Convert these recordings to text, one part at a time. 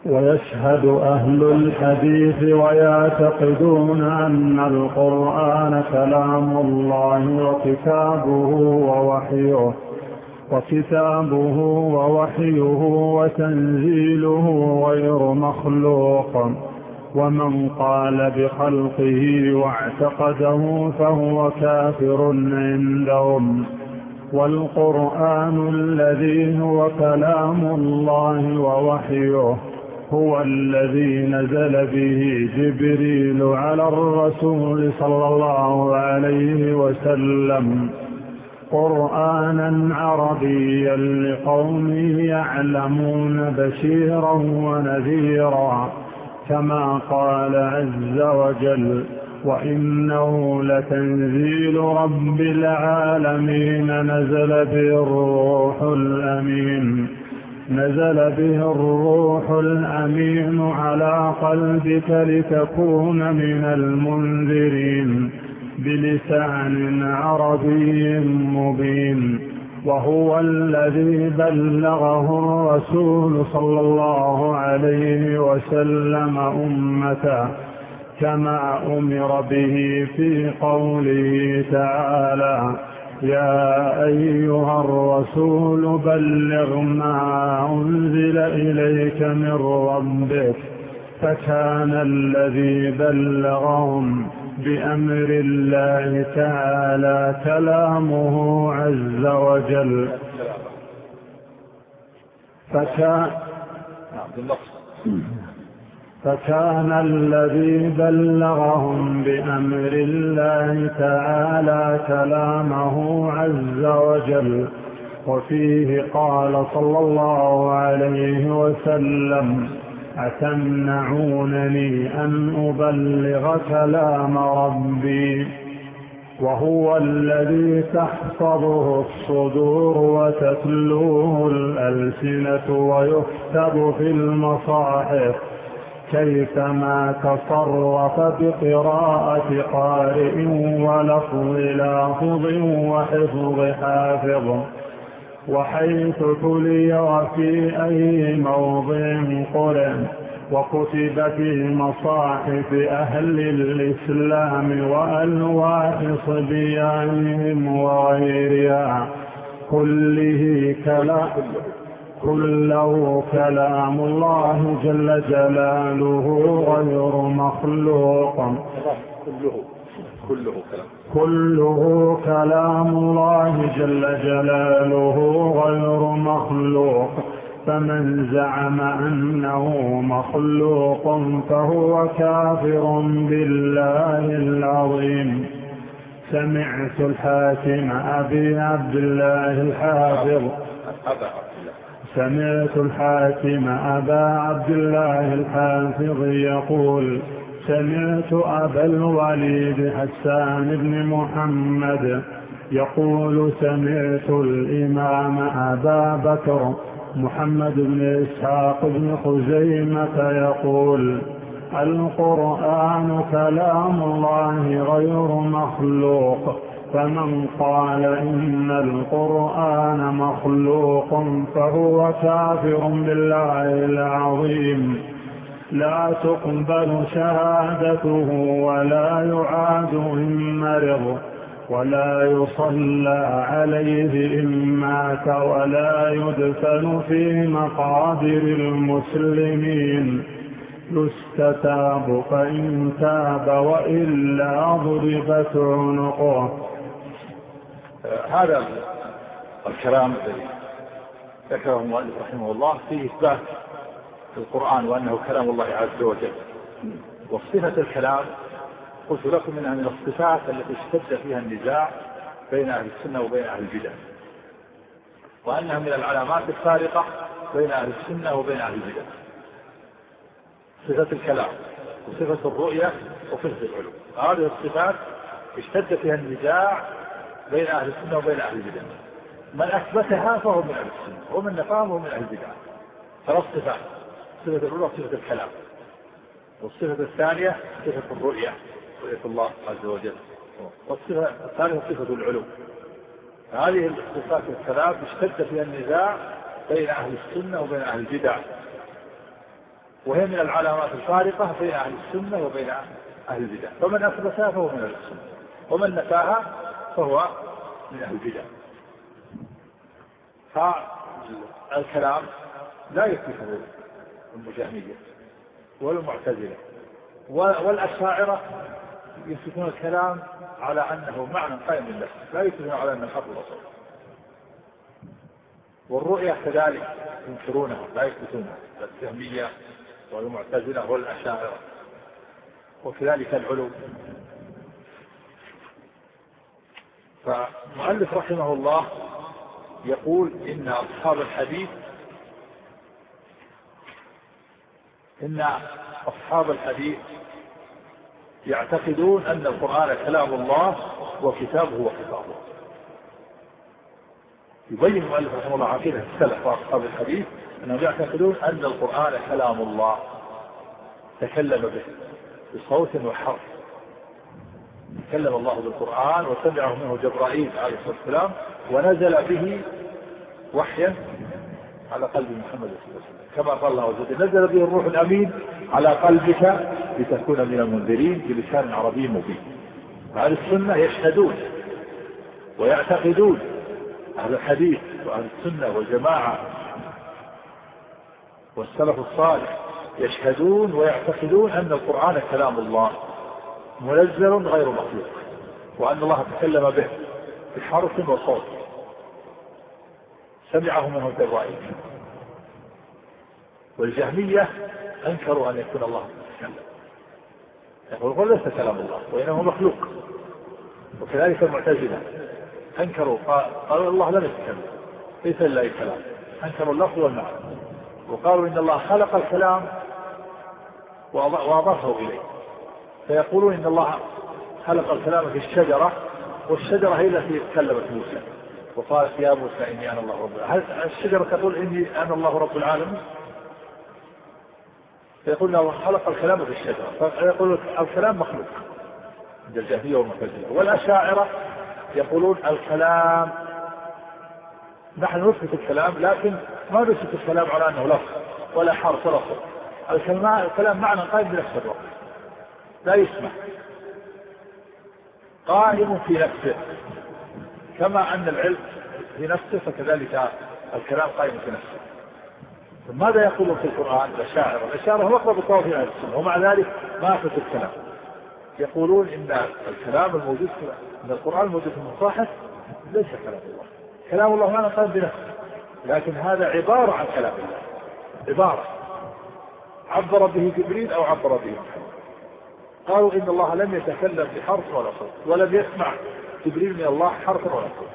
ويشهد أهل الحديث ويعتقدون أن القرآن كلام الله وكتابه ووحيه وتنزيله غير مخلوق. ومن قال بخلقه واعتقده فهو كافر عندهم. والقرآن الذي هو كلام الله ووحيه هو الذي نزل به جبريل على الرسول صلى الله عليه وسلم قرآنا عربيا لقوم يعلمون بشيرا ونذيرا، كما قال عز وجل: وإنه لتنزيل رب العالمين نزل به الروح الأمين على قلبك لتكون من المنذرين بلسان عربي مبين. وهو الذي بلغه الرسول صلى الله عليه وسلم أمته، كما أمر به في قوله تعالى: يا أيها الرسول بلغ ما أنزل إليك من ربك. فكان الذي بلغهم بأمر الله تعالى كلامه عز وجل. فكان الذي بلغهم بأمر الله تعالى كلامه عز وجل. وفيه قال صلى الله عليه وسلم: أتمنعونني أن أبلغ كلام ربي؟ وهو الذي تحفظه الصدور وتتلوه الألسنة ويكتب في المصاحف كيفما تصرف بقراءة قارئ ولفظ لافظ وحفظ حافظ، وحيث تلي وفي أي موضع قرئ، وكتب في مصاحف أهل الإسلام وألواح صبيانهم وغيرها كله كلام الله جل جلاله غير مخلوق. كله كلام الله جل جلاله غير مخلوق. فمن زعم أنه مخلوق فهو كافر بالله العظيم. سمعت الحاكم أبا عبد الله الحافظ يقول: سمعت أبا الوليد حسان بن محمد يقول: سمعت الإمام أبا بكر محمد بن إسحاق بن خزيمة يقول: القرآن كلام الله غير مخلوق. فمن قال إن القرآن مخلوق فهو كافر بالله العظيم. لا تقبل شهادته ولا يعاد إن مرض، ولا يصلى عليه إن مات، ولا يدفن في مقابر المسلمين. يستتاب فإن تاب وإلا ضربت عنقه. هذا الكلام الذي ذكره المؤلف رحمه الله فيه إثبات القرآن وأنه كلام الله عز وجل. وصفة الكلام قلت لكم منها من الصفات التي اشتد فيها النزاع بين أهل السنة وبين أهل البدع، وأنها من العلامات الفارقة بين أهل السنة وبين أهل البدع. صفة الكلام وصفة الرؤية وصفة العلوم، هذه الصفات اشتد فيها النزاع بين أهل السنة وبين أهل البدع. من أثبتها فهو من أهل السنة، ومن نفاه فهو من أهل البدع. ثلاث صفات: صفة الأولى صفة الكلام، والصفة الثانية صفة الرؤية رؤية الله عز وجل، والصفة الثالثة صفة العلوم. هذه الصفات الثلاث اشتد فيها النزاع بين أهل السنة وبين أهل البدع. وهي من العلامات الفارقة بين أهل السنة وبين أهل البدع، فمن أثبتها فهو من أهل السنة، ومن نفاها فهو من أهل البدع. فالكلام لا يثبته الجهمية ولا المعتزلة والأشاعرة، يثبتون الكلام على أنه معنى قائم بالنفس، لا يثبتون على أنه حق الأصل. والرؤية كذلك ينكرونها لا يثبتونها، الجهمية والمعتزلة والأشاعرة، وكذلك العلو. فمؤلف رحمه الله يقول إن أصحاب الحديث يعتقدون أن القرآن كلام الله وكتابه وخطابه. يبين المؤلف رحمه الله عقيدة السلف وأصحاب الحديث أنهم يعتقدون أن القرآن كلام الله تكلم به بصوت وحرف، تكلم الله بالقرآن وسمعه منه جبرائيل عليه الصلاة والسلام، ونزل به وحيا على قلب محمد صلى الله عليه وسلم، كما قال الله عز وجل: نزل به الروح الأمين على قلبك لتكون من المنذرين بلسان عربي مبين. أهل السنة يشهدون ويعتقدون، أهل الحديث وأهل السنة والجماعة والسلف الصالح يشهدون ويعتقدون أن القرآن كلام الله منزل غير مخلوق، وأن الله تكلم به بحرف وصوت سمعه منه جبرائيل. والجهمية أنكروا أن يكون الله يتكلم، يقولون ليس كلام الله وإنه مخلوق. وكذلك المعتزلة أنكروا، قالوا الله لم يتكلم، ليس إلا كلام، أنكروا اللفظ والمعنى، وقالوا إن الله خلق الكلام وأضافه إليه، فيقولون إن الله خلق الكلام في الشجرة، والشجرة هي التي كلمت موسى وقالت: يا موسى إني أنا الله رب العالمين. هل الشجرة تقول إني أنا الله رب العالمين؟ فيقول الله خلق الكلام في الشجرة، فيقول الكلام مخلوق عند الجهمية والمعتزلة. والأشاعرة يقولون الكلام، نحن نثبت الكلام لكن ما نثبت الكلام على أنه لفظ ولا حرف ولا صوت. الكلام معنى قائم بنفس الوقت، لا يسمع، قائم في نفسه، كما أن العلم في نفسه فكذلك الكلام قائم في نفسه. ماذا يقولون في القرآن الأشاعرة هم أقرب الطوائف إلى السنة، ومع ذلك ما أثبتوا الكلام. يقولون إن الكلام الموجود إن القرآن الموجود في المصاحف ليس كلام الله، كلام الله معنى قائم بنفسه، لكن هذا عبارة عن كلام الله، عبارة عبر به جبريل أو عبر به محمد. قالوا إن الله لم يتكلم بحرف ولا صوت، ولم يسمع جبريل من الله حرف ولا صوت،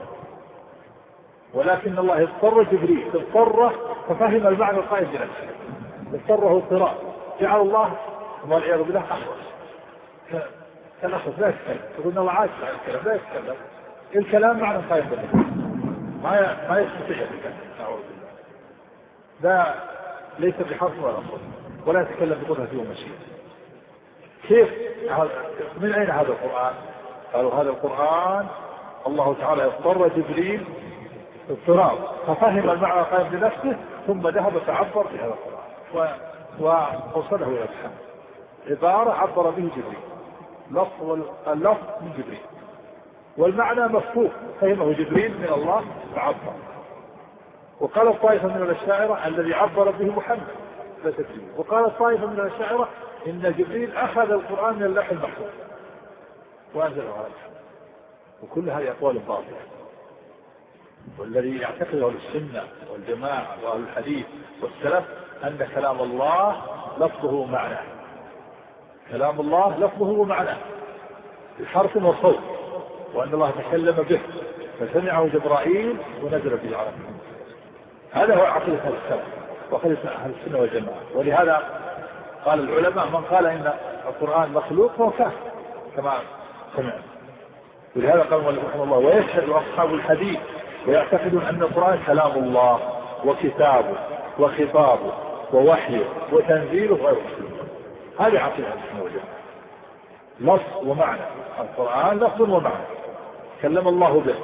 ولكن الله اضطر جبريل اضطره ففهم المعنى القائم بنفسه، اضطره اضطرار، جعل الله والعياذ بالله أحوص كالأخذ لا يتكلم. تقول الله عاجز عن الكلام، لا يتكلم، الكلام معنى قائم بنفسه، ما يستطيع الكلام، أعوذ بالله، لا ليس بحرف ولا صوت، ولا يتكلم بقدرته ومشيئته. كيف؟ من أين هذا القرآن؟ قالوا هذا القرآن الله تعالى اضطر جبريل اضطرار ففهم المعنى قائم بنفسه، ثم ذهب فعبر بهذا القرآن ووصله إلى الحمد. عبارة عبر به جبريل، اللفظ من جبريل، والمعنى مفهوم فهمه جبريل من الله فعبر. وقال الطائفة من الأشاعرة الذي عبر به محمد لا تكذب. وقال الطائفة من الأشاعرة إن جبريل أخذ القرآن من اللوح المحفوظ وأنزله على محمد. وكل هذه أقوال باطلة. والذي يعتقده السنة والجماعة وأهل الحديث والسلف أن كلام الله لفظه ومعناه، كلام الله لفظه ومعناه بحرف وصوت، وأن الله تكلم به فسمعه جبرائيل ونزل به على محمد. هذا هو عقيدة السلف وعقيدة أهل السنة والجماعة. ولهذا قال العلماء من قال إن القرآن مخلوق فهو كافر كما سمعنا. ولهذا قال رحمه الله: ويشهد أصحاب الحديث ويعتقدون أن القرآن كلام الله وكتابه وخطابه ووحيه وتنزيله غير مخلوق. هذه عقيدة السنة والجماعة، لفظ ومعنى. القرآن لفظ ومعنى كلم الله به،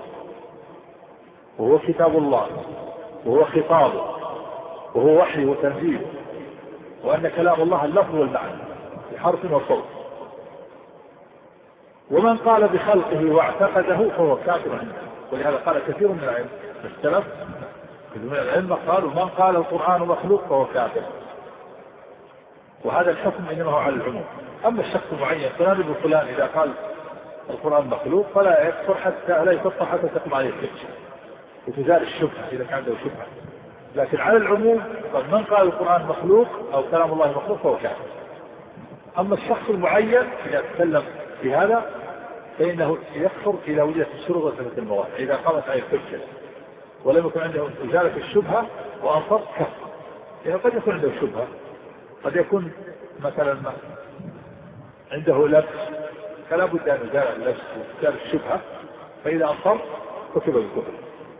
وهو كتاب الله، وهو خطابه، وهو وحيه وتنزيله. وأن كلام الله اللفظ والمعنى بحرف وصوت. ومن قال بخلقه واعتقده فهو كافر عنه. ولهذا قال كثير من العلم السلف من العلم قالوا من قال القرآن مخلوق فهو كافر. وهذا الحكم إنما هو على العموم. أما الشخص المعين فلان بفلان إذا قال القرآن مخلوق فلا يكفر حتى لا يكفر حتى تقم عليه الحجة وتزال الشبهة إذا كان عنده شبهة. لكن على العموم من قال القرآن مخلوق أو كلام الله مخلوق فهو كافر. أما الشخص المعين إذا تكلم في هذا فإنه يكفر إذا وجدت الشروط وثبت المواد، إذا قامت عليه الحجة ولم يكن عنده إزالة الشبهة وأنصر كفر. يعني قد يكون عنده شبهة، قد يكون مثلا عنده لبس فلا بد أن يزال اللبس ويزال الشبهة، فإذا أنصر كتب بالكفر.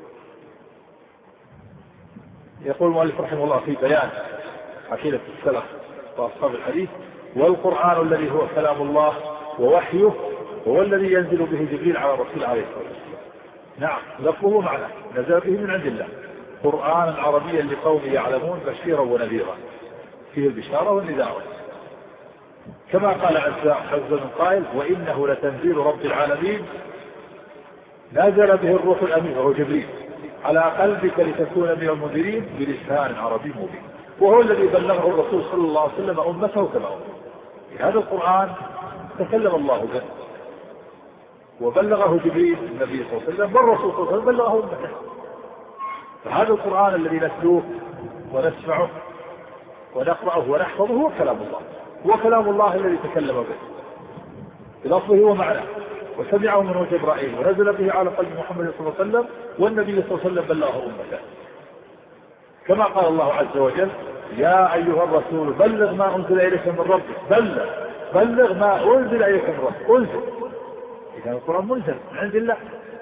يقول المؤلف رحمه الله في بيان عقيدة السلف وأصحاب الحديث: والقرآن الذي هو كلام الله ووحيه هو الذي ينزل به جبريل على الرسول عليه الصلاة والسلام. نعم لفظه معنى نزل به من عند الله قرآنا عربيا لقوم يعلمون بشيرا ونذيرا فيه البشارة والنذارة. كما قال عز من قائل: وإنه لتنزيل رب العالمين نزل به الروح الأمين وهو جبريل على قلبك لتكون من المنذرين بلسان عربي مبين. وهو الذي بلغه الرسول صلى الله عليه وسلم أمته كما أمر. هذا القرآن تكلم الله به وبلغه جبريل النبي صلى الله عليه وسلم والرسول صلى الله عليه وسلم بلغه أمته. فهذا القرآن الذي نتلوه ونسمعه ونقرأه ونحفظه هو كلام الله، هو كلام الله الذي تكلم به بلفظه ومعناه وسمعه منه جبرائيل ونزل به على قلب محمد صلى الله عليه وسلم والنبي صلى الله عليه وسلم بلغه أمته. كما قال الله عز وجل: يا أيها الرسول بلغ ما أنزل إليك من ربك. بلغ ما أنزل إليك من ربك. أنزل إذا القرآن منزل من عند الله.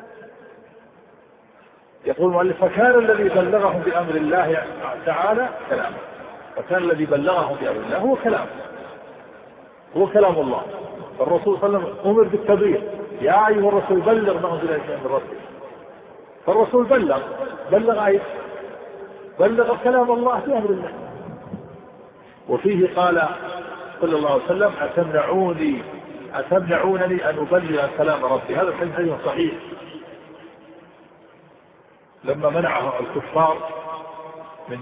يقول المؤلف: فكان الذي بلغهم بأمر الله تعالى كلامه. فكان الذي بلغهم بأمر الله هو كلامه، هو كلام الله. فالرسول صلى الله عليه وسلم أمر بالتبليغ: يا أيها الرسول بلغ ما أنزل إليك من ربك. فالرسول بلغ أيضا بلغ كلام الله في أمر الله. وفيه قال صلى الله عليه وسلم: أتمنعونني أن أبلغ كلام ربي. هذا الحديث صحيح. لما منعه الكفار من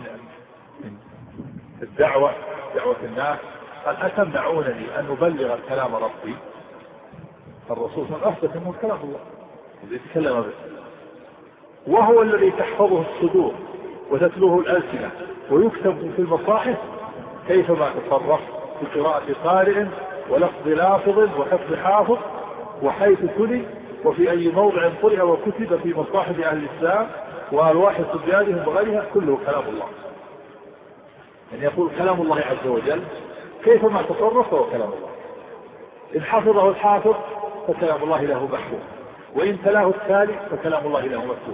دعوة الناس قال: أتمنعونني أن أبلغ كلام ربي. الرسول صلى الله عليه وسلم أثبت أنه كلام الله الذي تكلم به، وهو الذي تحفظه الصدور وتتلوه الألسنة ويكتب في المصاحف كيفما تصرف في قراءة قارئ ولفظ لافظ وحفظ حافظ وحيث تلي وفي أي موضع قرئ وكتب في مصاحف أهل الإسلام وألواح صبيانهم وغيرها كله كلام الله. يعني يقول كلام الله عز وجل كيفما تصرف هو كلام الله. إن حفظه الحافظ فكلام الله له محفوظ، وإن تلاه التالي فكلام الله له مكتوب،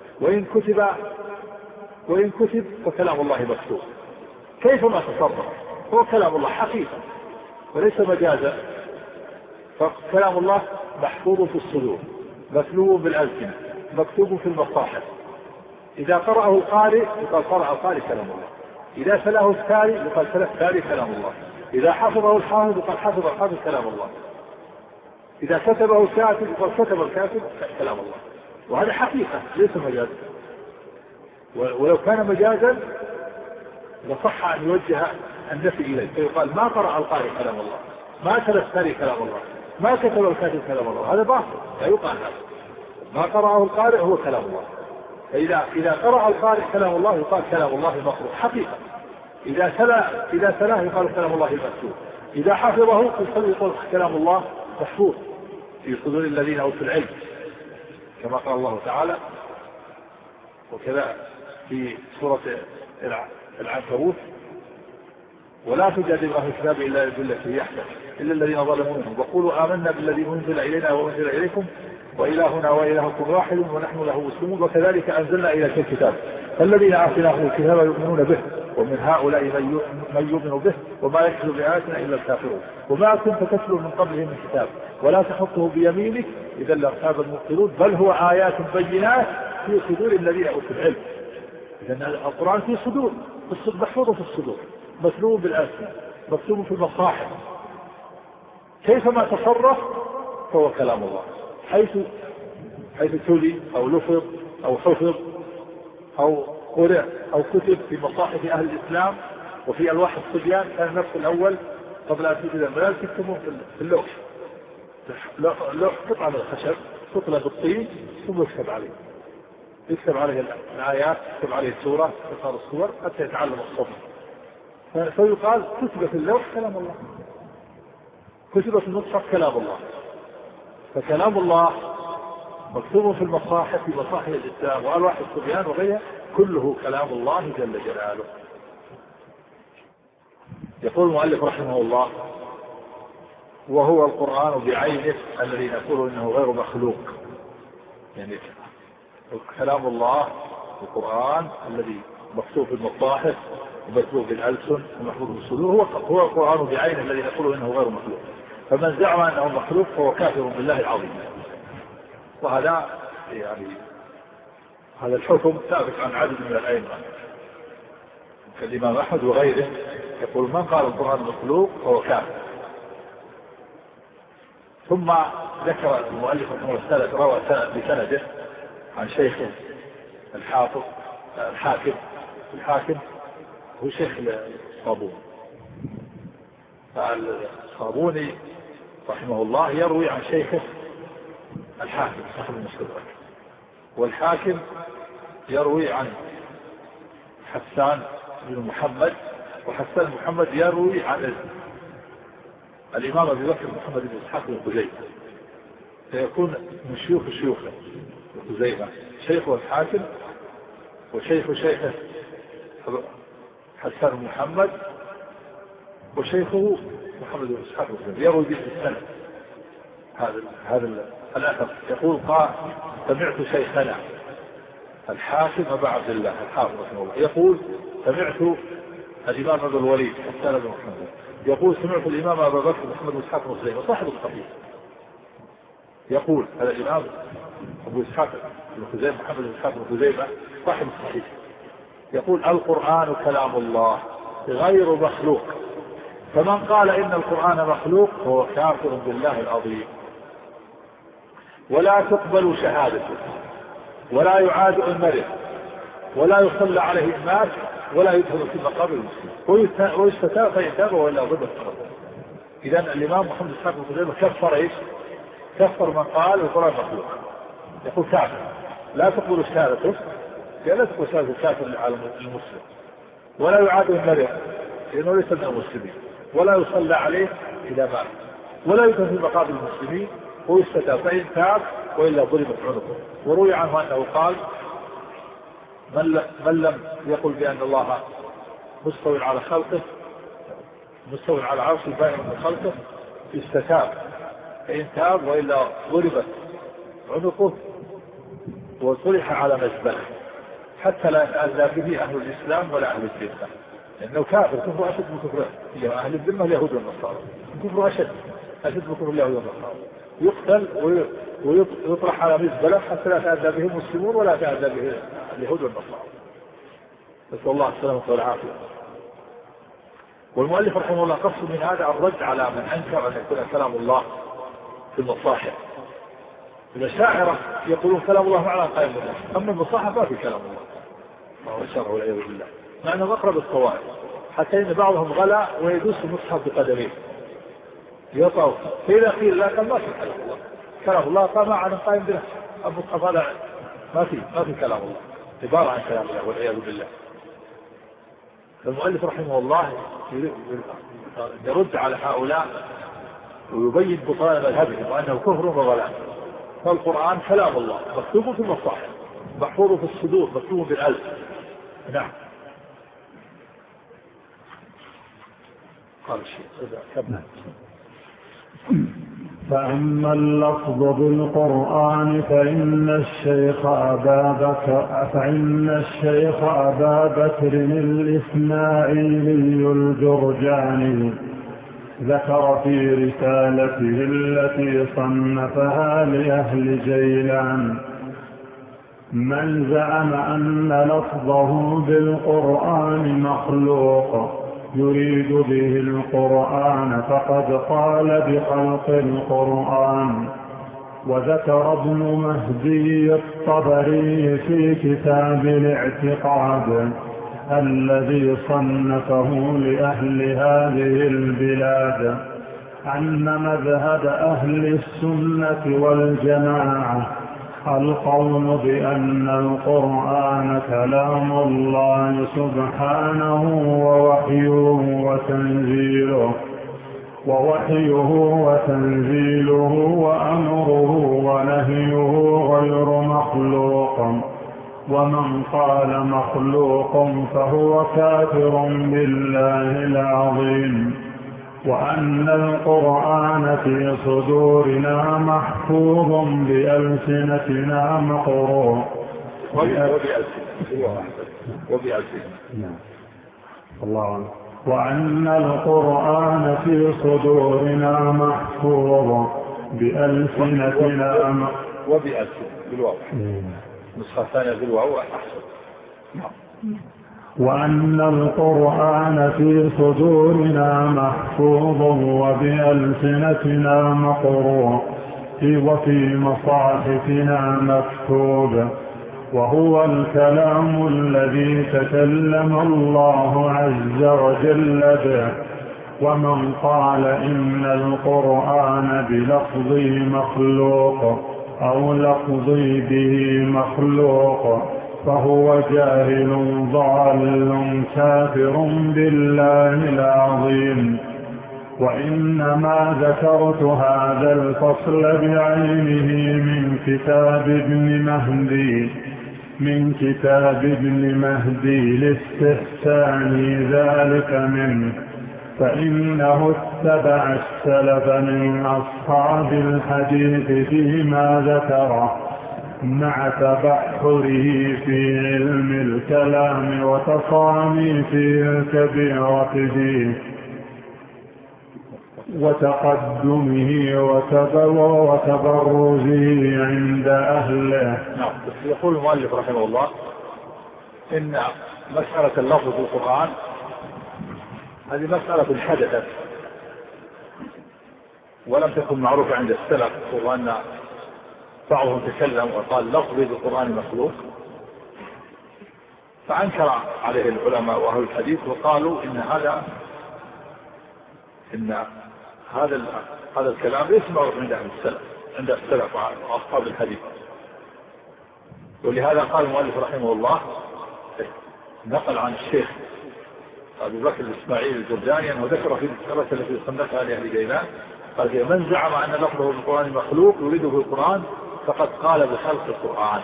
وإن كتب فكلام الله مكتوب. كيفما تصرف هو كلام الله حقيقة وليس مجازا. فكلام الله محفوظ في الصدور متلو بالألسنة مكتوب في المصاحف. إذا قرأه القارئ يقال قرأ القارئ كلام الله، إذا تلاه التالي يقال تلا التالي كلام الله، إذا حفظه الحافظ يقال حفظ الحافظ كلام الله، إذا كتبه الكاتب يقال كتب الكاتب كلام الله. وهذا حقيقة ليس مجازا. ولو كان مجازا لصح أن يوجه النفي إليه فيقال ما قرأ القارئ كلام الله، ما تلا التالي كلام الله، ما كتب الكاتب كلام الله. هذا باطل لا يقال هذا. ما قرأه القارئ هو كلام الله. إذا قرأ القارئ كلام الله يقال كلام الله مقروء حقيقة. إذا تلاه يقال كلام الله المكتوب. إذا حفظه يقال كلام الله محفوظ في صدور الذين أوتوا العلم كما قال الله تعالى. وكذا في سورة العنكبوت: ولا تجادل أهل الكتاب إلا بالتي هي أحسن إلا الذين ظلموا منهم وقولوا آمنا بالذي أنزل إلينا وأنزل إليكم وإلهنا وإلهكم واحد ونحن له مسلمون وكذلك أنزلنا إليك الكتاب فالذين آتيناهم الكتاب يؤمنون به ومن هؤلاء من يؤمن به وما يحل بآياتنا إلا الكافرون وما كنت تتلو من قبله من كتاب ولا تحطه بيمينك إذا لارتاب المبطلون بل هو آيات بينات في صدور الذين أوتوا العلم. إذن القرآن في صدور محفوظ في الصدور مكتوب بالألسنة، مكتوب في المصاحف، كيفما تصرف فهو كلام الله، حيث تلي أو لفظ أو حفظ أو قرأ أو كتب في مصاحف أهل الإسلام وفي ألواح الصبيان. كان النفس الأول قبل أن تجد الملال تكتبه في اللوح، قطعة من الخشب تطلى بالطين ثم يكتب عليه الآيات، يكتب عليه السورة، يختار الصور حتى يتعلم الصبر. فيقال كتب في اللوح كلام الله، كتب في المصحف كلام الله. فكلام الله مكتوب في المصاحف، في مصاحف الإسلام وألواح الصبيان وغيرها، كله كلام الله جل جلاله. يقول المؤلف رحمه الله: وهو القرآن بعينه الذي نقول إنه غير مخلوق. يعني كلام الله القرآن الذي مكتوب في المصاحف ومكتوب بالألسن ومحفوظ بالصدور هو القرآن بعينه الذي نقول إنه غير مخلوق. فمن زعم أنه مخلوق فهو كافر بالله العظيم. وهذا يعني هذا الحكم ثابت عن عدد من الأئمة كالإمام أحمد وغيره، يقول من قال القرآن مخلوق فهو كافر. ثم ذكر المؤلف رحمه الله روى بسنده عن شيخه الحافظ الحاكم هو شيخ الصابوني. فالصابوني رحمه الله يروي عن شيخه الحاكم صاحب المستدرك، والحاكم يروي عن حسان بن محمد، وحسان محمد يروي عن الإمام أبي بكر محمد بن إسحاق بن خزيمة، فيكون من شيوخه خزيمة شيخه الحاكم وشيخه حسان بن محمد وشيخه محمد بن إسحاق بن خزيمة، يروي به السنة هذا الأثر. يقول قال: سمعت شيخنا الحاكم أبا عبد الله الحافظ رحمه الله يقول: سمعت الإمام أبو الوليد حسان بن محمد يقول: سمعت الإمام أبا بكر محمد بن إسحاق بن خزيمة صاحب الصحيح. يقول هذا الإمام أبو إسحاق بن خزيمة محمد بن إسحاق بن خزيمة صاحب الصحيح يقول: القرآن كلام الله غير مخلوق، فمن قال إن القرآن مخلوق هو كافر بالله العظيم، ولا تقبل شهادته، ولا يعاد أمره، ولا يصلى عليه الناس، ولا يدخل في مقابر المسلمين، ويستتاب فيتاب ولا ضد القرآن. إذن الإمام محمد بن إسحاق بن خزيمة كفر من قال القرآن مخلوق، يقول كافر، لا تقبل شهادته، لا تقبل شهادة الكافر للعالم المسلم، ولا يعاد أمره لأنه ليس من المسلمين، ولا يصلى عليه إذا مات، ولا يدخل في مقابر المسلمين، ويستتاب فإن تاب وإلا ضربت عنقه. وروي عنه أنه قال: من لم يقل بأن الله مستوى على خلقه، مستوى على عرشه بائن من خلقه، استتاب فإن تاب وإلا ضربت عنقه وطرح على مزبله حتى لا يتأذى به أهل الإسلام ولا أهل الذمة، لأنه كافر كفر أشد من كفر أهل الذمة اليهود والنصارى، كفر أشد من كفر اليهود والنصارى، يقتل ويطرح على مزبله حتى لا يتأذى به المسلمون ولا يتأذى به اليهود والنصارى، نسأل الله السلامة والعافية. والمؤلف رحمه الله قصد من هذا الرد على من أنكر أن يكون كلام الله في المصاحف. الأشاعرة يقولون كلام الله معنى قائم بالله، أما المصاحف ما في كلام الله وهو الشرع والعياذ بالله، مع أنه أقرب الصوائب، حتى إن بعضهم غلا ويدوس المصحف بقدميه يطاو، فإذا قيل لا قال ما في كلام الله، كلام الله قام معنى قائم بالله، المصحف هذا ما في كلام الله، عبارة عن كلام الله والعياذ بالله. المؤلف رحمه الله يرد على هؤلاء ويبين بطلان مذهبهم وأنه كفر وضلال. فالقرآن كلام الله مكتوب في المصاحف، محفوظ في الصدور، مكتوب بالألف. نعم. قال الشيخ كمل. فأما اللفظ بالقرآن فإن الشيخ أبا بكر الإسماعيلي الجرجاني ذكر في رسالته التي صنفها لأهل جيلان: من زعم أن لفظه بالقرآن مخلوق يريد به القرآن فقد قال بخلق القرآن. وذكر ابن مهدي الطبري في كتاب الاعتقاد الذي صنفه لأهل هذه البلاد أن مذهب أهل السنة والجماعة القول بأن القرآن كلام الله سبحانه ووحيه وتنزيله وأمره ونهيه غير مخلوق، ومن قال مخلوق فهو كافر بالله العظيم. وأن القرآن في صدورنا محفوظ بألسنتنا مقروء وأن القرآن في صدورنا محفوظ بألسنتنا وأن القرآن في صدورنا محفوظ وبألسنتنا مقروء وفي مصاحفنا مكتوب، وهو الكلام الذي تكلم الله عز وجل به. ومن قال إن القرآن بلفظي مخلوق أو لفظي به مخلوق فهو جاهل ضال كافر بالله العظيم. وإنما ذكرت هذا الفصل بعينه من كتاب ابن مهدي لاستحسان ذلك منه، فإنه اتبع السلف من أصحاب الحديث فيما ذكره مع تبحره في علم الكلام وتصانيفه الكبيرة فيه وتقدمه وتبرزه عند أهله. يقول المؤلف رحمه الله إن مسألة اللفظ في القرآن هذه مسألة حدثت ولم تكن معروفة عند السلف، وأن بعضهم تكلم وقال لفظي بالقرآن مخلوق، فأنكر عليه العلماء وأهل الحديث وقالوا إن هذا الكلام ليس معروف عند السلف وأصحاب الحديث. ولهذا قال المؤلف رحمه الله نقل عن الشيخ أبي بكر الإسماعيلي الجرجاني أنه ذكر في الكتابة التي صنفها لأهل جيلان قال من زعم أن لفظه بالقرآن مخلوق يريده في القرآن فقد قال بخلق القرآن.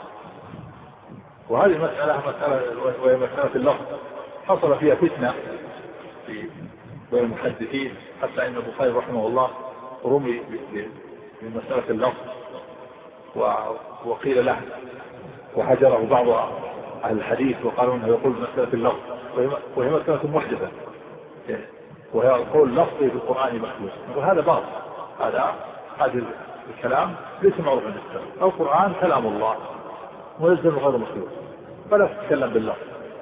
وهذه وهي مسألة اللفظ حصل فيها فتنة بين المحدثين، حتى إن البخاري رحمه الله رمي بمسألة اللفظ وقيل له وحجره بعض أهل الحديث وقالوا أنه يقول مسألة اللفظ، وهي مسألة محدثة وهي قول لفظي بالقرآن مخلوق، وهذا باطل. هذا الكلام ليس معروف عند السلف. القرآن كلام الله منزل غير مخلوق، فلا تتكلم باللفظ،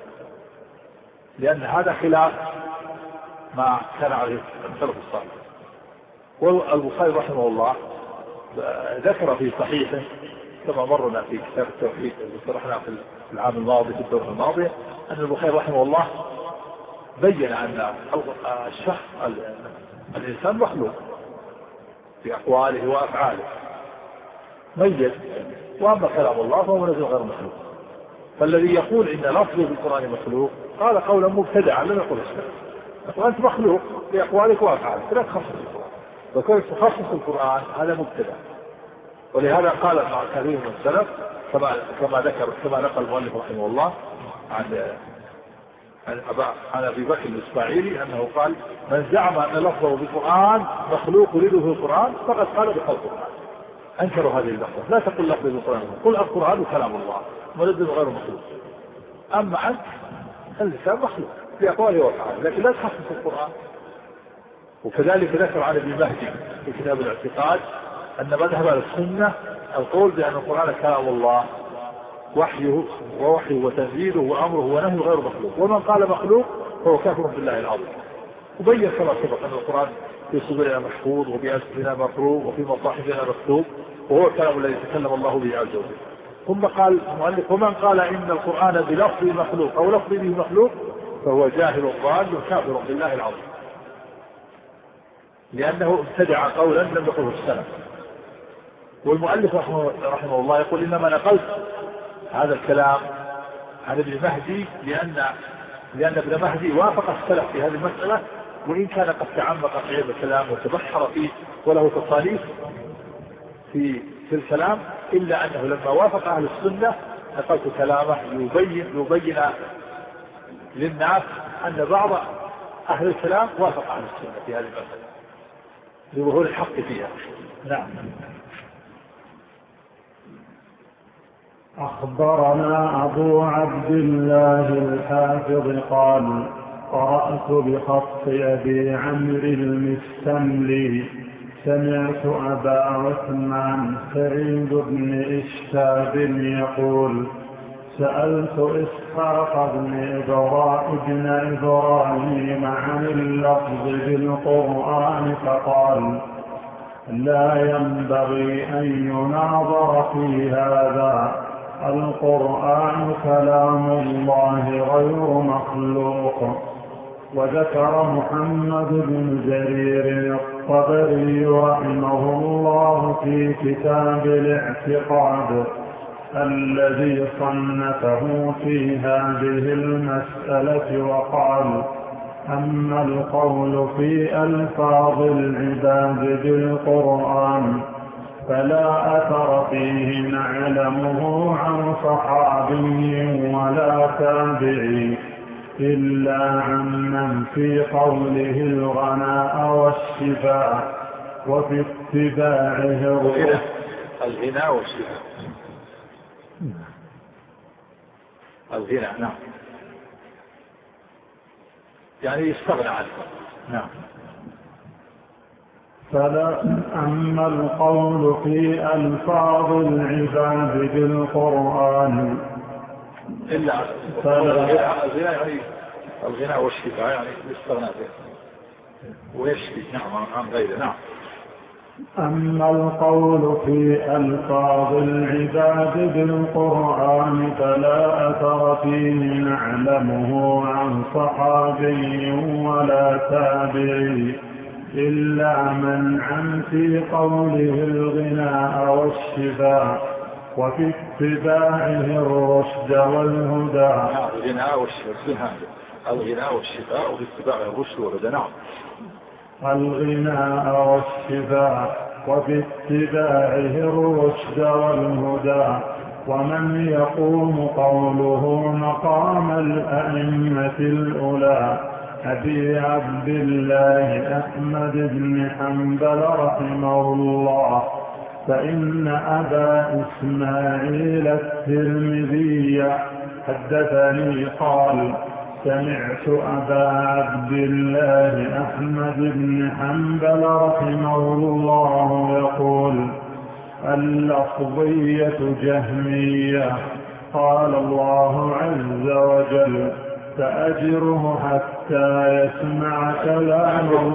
لأن هذا خلاف ما كان عليه السلف الصالح. والبخاري رحمه الله ذكر في صحيحه كما مرنا في كتاب التوحيد الذي شرحناه في العام الماضي في الدورة الماضية أن البخاري رحمه الله بين أن الشخص الإنسان مخلوق في أقواله وأفعاله ميت، وأما كلام الله فهو منزل غير مخلوق. فالذي يقول إن لفظه بالقرآن مخلوق قال قولا مبتدعا لم يقل السلف، وأنت مخلوق في أقوالك وأفعالك لا تخصص القرآن، وكيف تخصص القرآن هذا مبتدع. ولهذا قال مع كثير من السلف كما نقل المؤلف رحمه الله عن أبي بكر الإسماعيلي أنه قال من زعم أن لفظه بالقرآن مخلوق يريده في القرآن فقد قال بخلق القرآن. أنكروا هذه اللفظة، لا تقل لفظه بالقرآن، قل القرآن كلام الله منزل غير مخلوق. أما أنت اللسان مخلوق في أقواله وأفعاله لكن لا تخصص القرآن. وكذلك ذكر عن ابن مهدي في كتاب الاعتقاد أن مذهب السنة القول بأن القرآن كلام الله وحيه وتنزيله وأمره ونهيه غير مخلوق، ومن قال مخلوق فهو كافر بالله العظيم. وبين كما سبق أن القرآن في صدورنا محفوظ وفي ألسنتنا مقروء وفي مصاحفنا مكتوب، وهو الكلام الذي تكلم الله به عز وجل. ثم قال المؤلف: ومن قال إن القرآن بلفظ مخلوق أو لفظ به مخلوق فهو جاهل ضال كافر بالله العظيم، لأنه ابتدع قولا لم يقله السلف. والمؤلف رحمه الله يقول: إنما نقلت هذا الكلام عن ابن مهدي لأن ابن مهدي وافق السلف في هذه المسألة، وإن كان قد تعمق في هذا الكلام وتبحر فيه وله تصانيف في الكلام، إلا أنه لما وافق أهل السنة نقلت كلامه يبين للناس أن بعض أهل الكلام وافق أهل السنة في هذه المسألة لظهور الحق فيها. نعم. أخبرنا أبو عبد الله الحافظ قال: قرأت بخط أبي عمرو المستملي سمعت أبا عثمان سعيد بن إشتاب يقول: سألت إسحاق بن إبراهيم عن اللفظ بالقرآن فقال: لا ينبغي أن يناظر في هذا، القرآن كلام الله غير مخلوق. وذكر محمد بن جرير الطبري رحمه الله في كتاب الاعتقاد الذي صنفه في هذه المسألة وقال: أما القول في ألفاظ العباد بالقرآن فلا أثر فيه نعلمه عن صحابي ولا تابعي إلا عمن في قوله الغناء والشفاء وفي اتباعه الغناء والشفاء. الغناء نعم، يعني يستغنى عنه. نعم. فلا أما القول في ألفاظ العباد بالقرآن إلا الغناء والشفاء يعني يستغنى به ويشفي. نعم عن غيره. نعم. أما القول في ألفاظ العباد بالقرآن فلا أثر فيه نعلمه عن صحابي ولا تابعي إلا من عن في قوله الغناء والشفاء وفي اتباعه الرشد والهدى. الغناء والشفاء وفي اتباعه الرشد والهدى. نعم. الغناء والشفاء وفي اتباعه الرشد والهدى. ومن يقوم قوله مقام الأئمة الأولى أبي عبد الله أحمد بن حنبل رحمه الله فإن أبا إسماعيل الترمذي حدثني قال: سمعت أبا عبد الله أحمد بن حنبل رحمه الله يقول: اللفظية جهمية. قال الله عز وجل: فأجره حتى يسمع كلام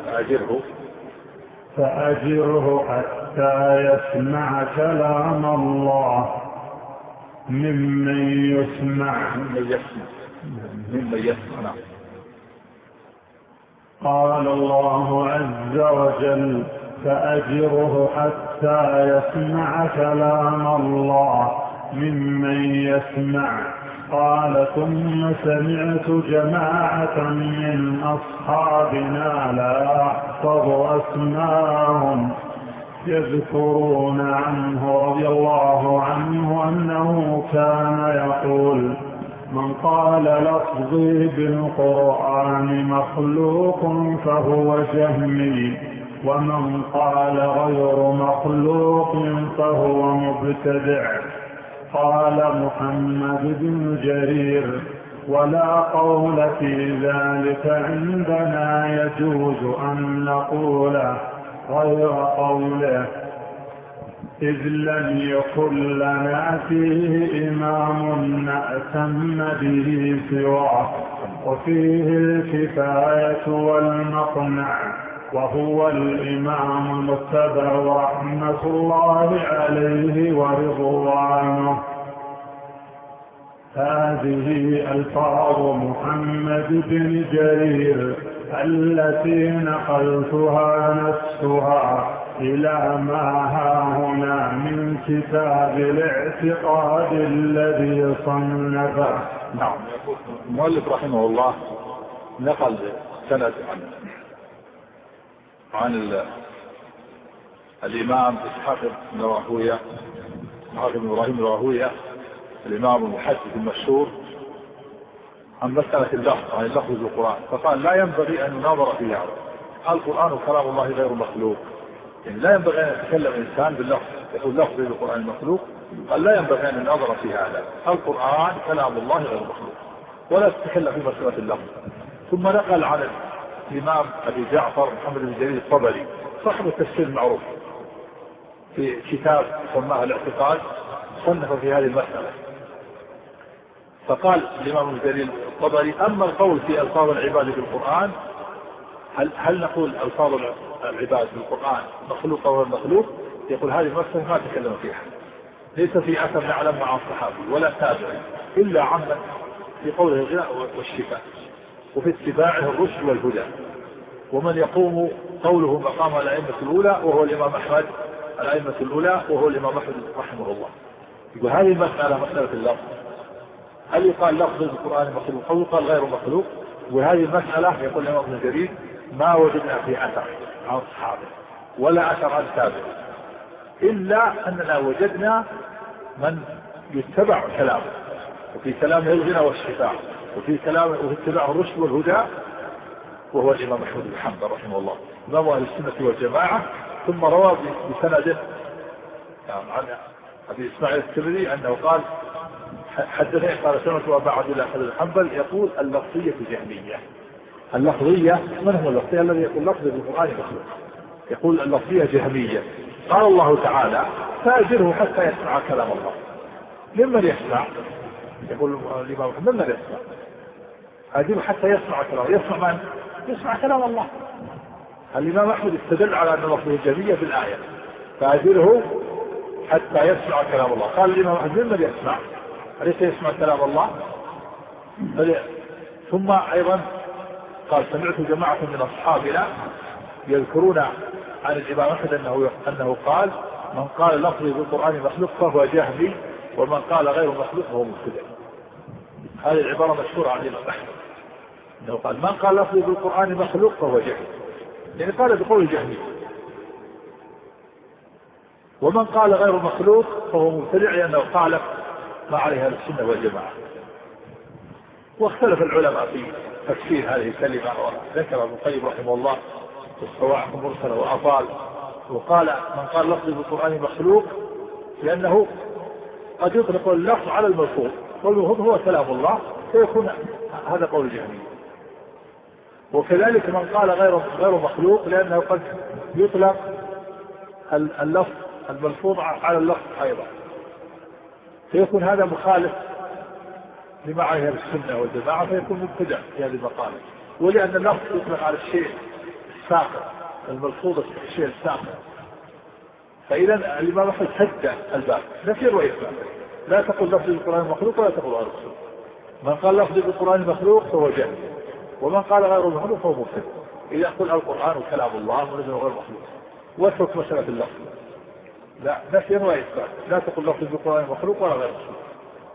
الله ممن يسمع. قال الله عز وجل: فأجره حتى يسمع كلام الله ممن يسمع. قال: ثم سمعت جماعة من أصحابنا لا أحفظ أسماءهم يذكرون عنه رضي الله عنه أنه كان يقول: من قال لفظي بالقرآن مخلوق فهو جهمي، ومن قال غير مخلوق فهو مبتدع. قال محمد بن جرير: ولا قول في ذلك عندنا، يجوز أن نقول غير قوله إذ لم يكن لنا فيه إمام نأتم به سواه، وفيه الكفاية والمقنع، وهو الإمام المتبع رحمة الله عليه ورضوانه. هذه ألفاظ محمد بن جرير التي نقلتها نفسها إلى ما هاهنا من كتاب الاعتقاد الذي صنفه. نعم. المؤلف رحمه الله نقل سند عن الإمام إسحاق بن راهوية، إسحاق بن إبراهيم راهوية الإمام المحدث المشهور، عن مسألة اللفظ، عن اللفظ بالقرآن، فقال لا ينبغي أن ننظر في هذا، القرآن كلام الله غير مخلوق، يعني لا ينبغي أن يتكلم الإنسان باللفظ يقول لفظ بالقرآن مخلوق، قال لا ينبغي أن ننظر في هذا، القرآن كلام الله غير مخلوق، ولا تتكلم في مسألة اللفظ. ثم نقل عن الإمام أبي جعفر محمد بن جرير الطبري صاحب التفسير المعروف في كتاب سماه الاعتقاد، صنف في هذه المسألة، فقال الإمام ابن جرير الطبري أما القول في ألفاظ العباد بالقرآن، هل نقول ألفاظ العباد بالقرآن مخلوق أو غير مخلوق؟ يقول هذه المسألة ما تكلم فيها، ليس في أثر نعلم مع الصحابي ولا تابعي إلا عمن في قوله الغناء والشفاء، وفي اتباعه الرشد والهدى، ومن يقوم قوله مقام الأئمة الأولى وهو الإمام أحمد، الأئمة الأولى وهو الإمام أحمد رحمه الله. يقول هذه المسألة مسألة اللفظ، هل يقال لفظ القرآن مخلوق أو يقال غير مخلوق؟ وهذه المسألة يقول الإمام ابن جرير ما وجدنا في أثر عن الصحابة ولا أثر عن تابع، إلا أننا وجدنا من يتبع كلامه، وفي كلامه الغنى والشفاء، وفي كلامه وفي اتباع الرشد والهدى، وهو الإمام أحمد بن حنبل رحمه الله إمام أهل السنة والجماعة. ثم روى بسند عن أبي إسماعيل الترمذي أنه قال حدثني قال سمعت أبا عبد الله بن حنبل يقول اللفظية جهمية. اللفظية من هو اللفظية الذي يقول لفظ بالقرآن مخلوق؟ يقول اللفظية جهمية. قال الله تعالى فأجره حتى يسمع كلام الله. ممن يسمع؟ يقول الإمام ممن يسمع؟ أجره حتى يسمع كلام الله. يسمع من؟ يسمع كلام الله. الإمام أحمد استدل على أن اللفظية جهمية في الآية فأجره حتى يسمع كلام الله. قال الإمام أحمد ممن يسمع؟ أليس يسمع كلام الله؟ ثم أيضا قال سمعت جماعة من أصحابنا يذكرون عن الإمام أحمد أنه قال من قال لفظي بالقرآن مخلوق فهو جهمي، ومن قال غير مخلوق فهو مبتدع. هذه العبارة مشهورة عن الإمام أحمد أنه قال من قال لفظي بالقرآن مخلوق فهو جهمي، يعني قال بقول جهمي، ومن قال غير مخلوق فهو مبتدع لأنه قال ما عليها السنة والجماعة. واختلف العلماء في تفسير هذه الكلمة، وذكر ابن القيم رحمه الله الصواعق المرسلة وأطال، وقال من قال لفظ بالقرآن مخلوق لأنه قد يطلق اللفظ على الملفوظ، والملفوظ هو كلام الله فيكون هذا قول جهمي. وكذلك من قال غير مخلوق لأنه قد يطلق اللفظ الملفوظ على اللفظ أيضا، فيكون هذا مخالف لما عليه السنة والجماعة فيكون مبتدع في هذه المقالة. ولأن اللفظ يطلق على الشيء الساقط، الملفوظ الشيء الساقط. فإذا الإمام أحمد سد الباب نفير وإثبات، لا تقل لفظ القرآن مخلوق ولا تقل غير مخلوق. من قال لفظ القرآن مخلوق فهو جاهل، ومن قال غير مخلوق فهو مبتدع. إذا قل القرآن كلام الله ونزل غير مخلوق واترك مسألة اللفظ، لا نفير وإثبات، لا تقل لفظ القرآن مخلوق ولا غير مخلوق.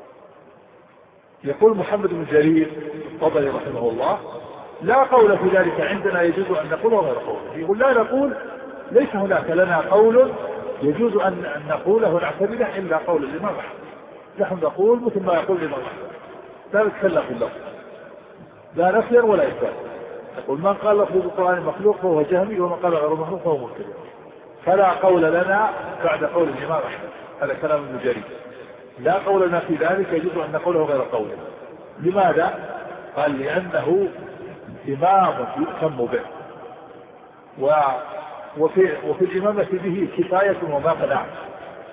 يقول محمد بن جرير الطبري رحمه الله لا قول في ذلك عندنا يجوز أن نقول غير قوله. يقول لا نقول، ليس هناك لنا قول يجوز أن نقوله ونعتمده إلا قول الإمام أحمد. نحن نقول مثل ما يقول الإمام أحمد، لا نتكلم في اللفظ، لا نفير ولا إثبات. يقول من قال لفظ القرآن مخلوق فهو جهمي، ومن قال غير مخلوق فهو مبتدع. فلا قول لنا بعد قول الإمام أحمد. هذا كلام ابن جرير. لا قول لنا في ذلك يجوز أن نقوله غير قوله. لماذا؟ قال لأنه إمام يؤتم به، وفي الإمامة به كفاية ومقنع.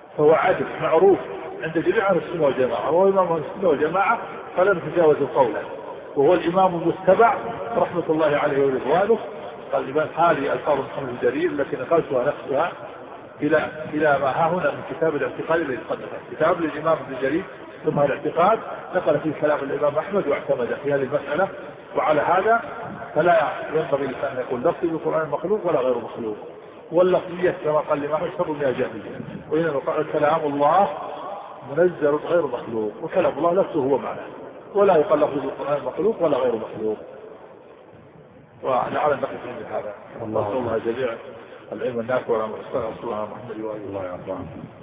فهو عدل معروف عند جميع أهل السنة والجماعة، وهو إمام أهل السنة والجماعة فلا نتجاوز قوله، وهو الإمام المتبع رحمة الله عليه ورضوانه. قال الإمام حالي ألفاظ محمد الجرير التي نقلتها نفسها إلى ما ها هنا من كتاب الاعتقاد الذي قدمه، كتاب للإمام ابن جرير ثم الاعتقاد نقل فيه كلام الإمام أحمد واعتمد في هذه المسألة. وعلى هذا فلا ينبغي لأن يكون لفظي بالقرآن مخلوق ولا غير مخلوق، واللفظية كما قال الإمام أحمد شر من الجاهلية، وإنما قال كلام الله منزل غير مخلوق، وكلام الله نفسه هو معناه، ولا يقال لفظ بالقرآن مخلوق ولا غير مخلوق. ولعل نقف من هذا. الله جميع العلم النافع والعمل الصالح صلى الله عليه وسلم. الله يعطيهم.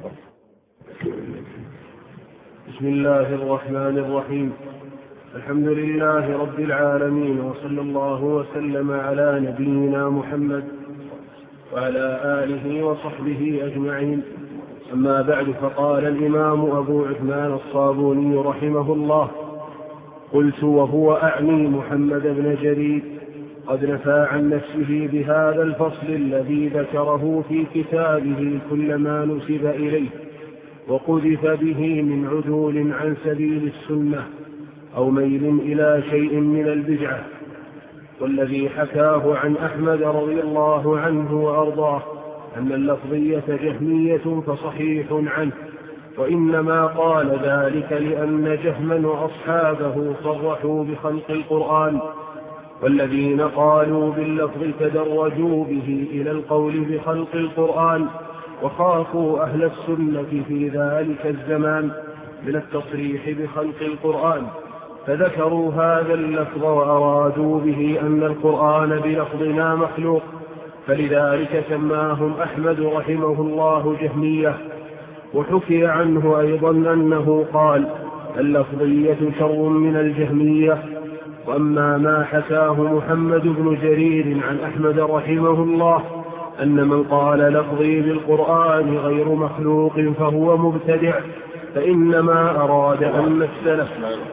بسم الله الرحمن الرحيم. الحمد لله رب العالمين، وصلى الله وسلم على نبينا محمد وعلى آله وصحبه أجمعين. أما بعد، فقال الإمام أبو عثمان الصابوني رحمه الله: قلت وهو أعني محمد بن جرير قد نفى عن نفسه بهذا الفصل الذي ذكره في كتابه كل ما نسب إليه وقذف به من عدول عن سبيل السنة أو ميل إلى شيء من البدعة، والذي حكاه عن أحمد رضي الله عنه وأرضاه أن اللفظية جهمية فصحيح عنه، وإنما قال ذلك لأن جهما وأصحابه صرحوا بخلق القرآن، والذين قالوا باللفظ تدرجوا به إلى القول بخلق القرآن، وخافوا أهل السنة في ذلك الزمان من التصريح بخلق القرآن، فذكروا هذا اللفظ وأرادوا به أن القرآن بلفظنا مخلوق، فلذلك سماهم أحمد رحمه الله جهمية. وحكي عنه أيضا أنه قال: اللفظية شر من الجهمية. وأما ما حكاه محمد بن جرير عن أحمد رحمه الله أن من قال لفظي بالقرآن غير مخلوق فهو مبتدع، فإنما أراد أن السلف.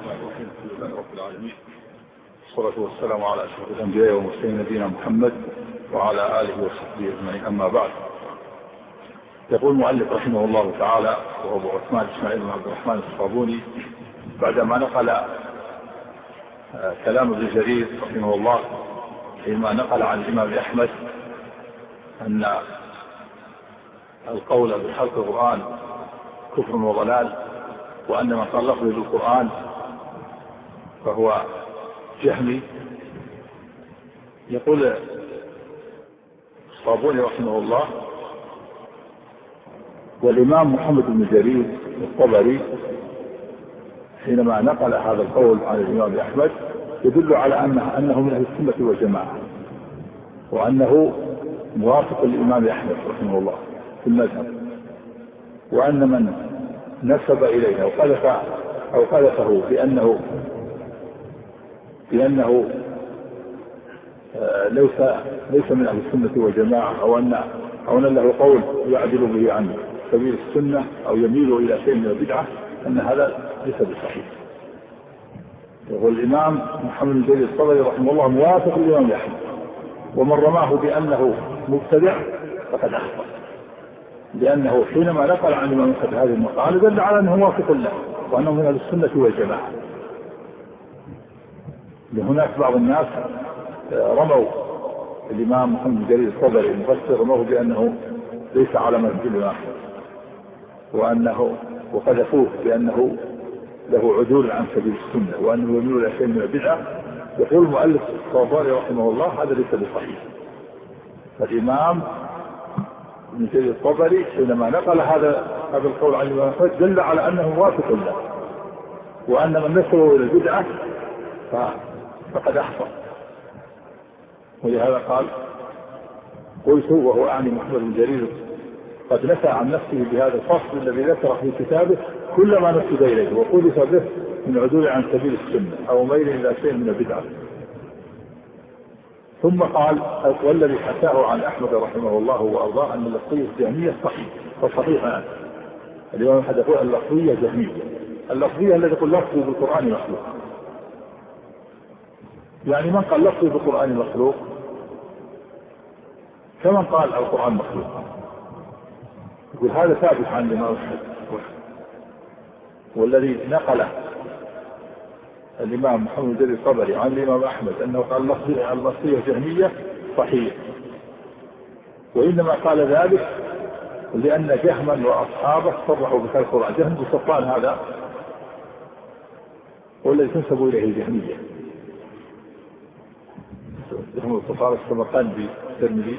الصلاة والسلام على أشرف الأنبياء والمرسلين نبينا محمد وعلى آله وصحبه أجمعين. أما بعد، يقول المؤلف رحمه الله تعالى وهو أبو عثمان إسماعيل بن عبد الرحمن الصابوني بعدما نقل كلام ابن جرير رحمه الله فيما نقل عن الإمام أحمد أن القول بخلق القرآن كفر وضلال، وأن من قال لفظه بالقرآن فهو جهمي. يقول الصابوني رحمه الله: والإمام محمد بن جرير الطبري حينما نقل هذا القول عن الإمام أحمد يدل على أنه من أهل السنة والجماعة، وأنه موافق للإمام أحمد رحمه الله في المذهب، وأن من نسب إليه أو قذفه بأنه ليس من أهل السنة والجماعة، أو أن له قول يعدل به عن سبيل السنة أو يميل إلى شيء من البدعة، أن هذا ليس بصحيح. يقول الإمام محمد بن جرير الطبري رحمه الله موافق للإمام أحمد، ومن رماه بأنه مبتدع فقد أخطأ، لأنه حينما نقل عن الإمام أحمد هذه المقالة دل على أنه موافق له وأنه من أهل السنة والجماعة. هناك بعض الناس رموا الإمام محمد بن جرير الطبري المفسر، رموه بأنه ليس على منهج الإمام، وقذفوه بأنه له عدول عن سبيل السنة وأنه يميل إلى شيء من البدعة. يقول المؤلف الصابوني رحمه الله: هذا ليس بصحيح. فالإمام ابن جرير الطبري حينما نقل هذا القول عن الإمام أحمد دل على أنه موافق له، وأن من نسبه إلى البدعة فقد أخطأ. ولهذا قال: قلت وهو أعني محمد بن جرير قد نفى عن نفسه بهذا الفصل الذي ذكر في كتابه كل ما نسب إليه وقذف به من عدول عن سبيل السنة أو ميل إلى شيء من البدعة. ثم قال: والذي حكاه عن أحمد رحمه الله وأرضاه أن اللفظية الجهمية صحيح، فصحيح هذا. اليوم أحد يقول اللفظية جهمية، اللفظية التي يقول لفظه بالقرآن مخلوق، يعني من قال لفظه بالقرآن مخلوق كمن قال القرآن مخلوق. يقول هذا ثابت عن الإمام أحمد، والذي نقله الإمام محمد بن الطبري عن الإمام أحمد أنه قال اللفظية جهمية صحيح، وإنما قال ذلك لأن جهما وأصحابه صرحوا بخلق القرآن. جهم بن صفوان هذا هو الذي تنسب إليه الجهمية. جهم بن صفوان السمرقندي الترمذي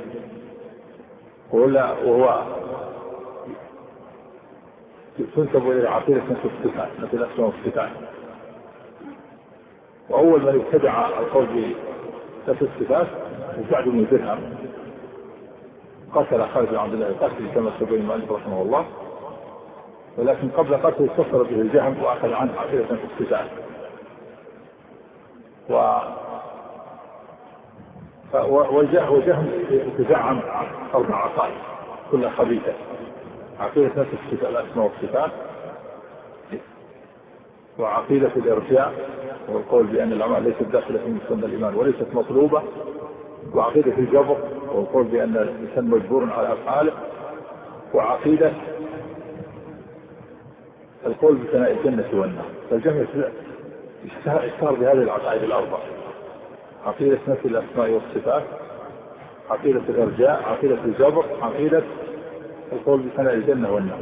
وهو تنسب إلى عقيدة نفي الصفات، نفي الأسماء والصفات. وأول من ابتدع القول بنفي الصفات وسعد بن درهم، قتل خالد بن عبد الله القتل كما سبين المؤلف رحمه الله، ولكن قبل قتله اتصل به الجهم وأخذ عنه عقيدة نفي الصفات. وجهم تزعم 4 عقائد كلها خبيثة: عقيدة نفي الصفات الأسماء والصفات، وعقيدة الإرجاء والقول بأن الأعمال ليست داخلة في مسمى الإيمان وليست مطلوبة، وعقيدة الجبر والقول بأن الإنسان مجبور على أفعاله، وعقيدة القول بثناء الجنة والنار. فالجمع اشتهر بهذه العقائد 4: عقيدة نفي الأسماء والصفات، عقيدة الإرجاء، عقيدة الجبر، عقيدة القول بثناء الجنة والنار.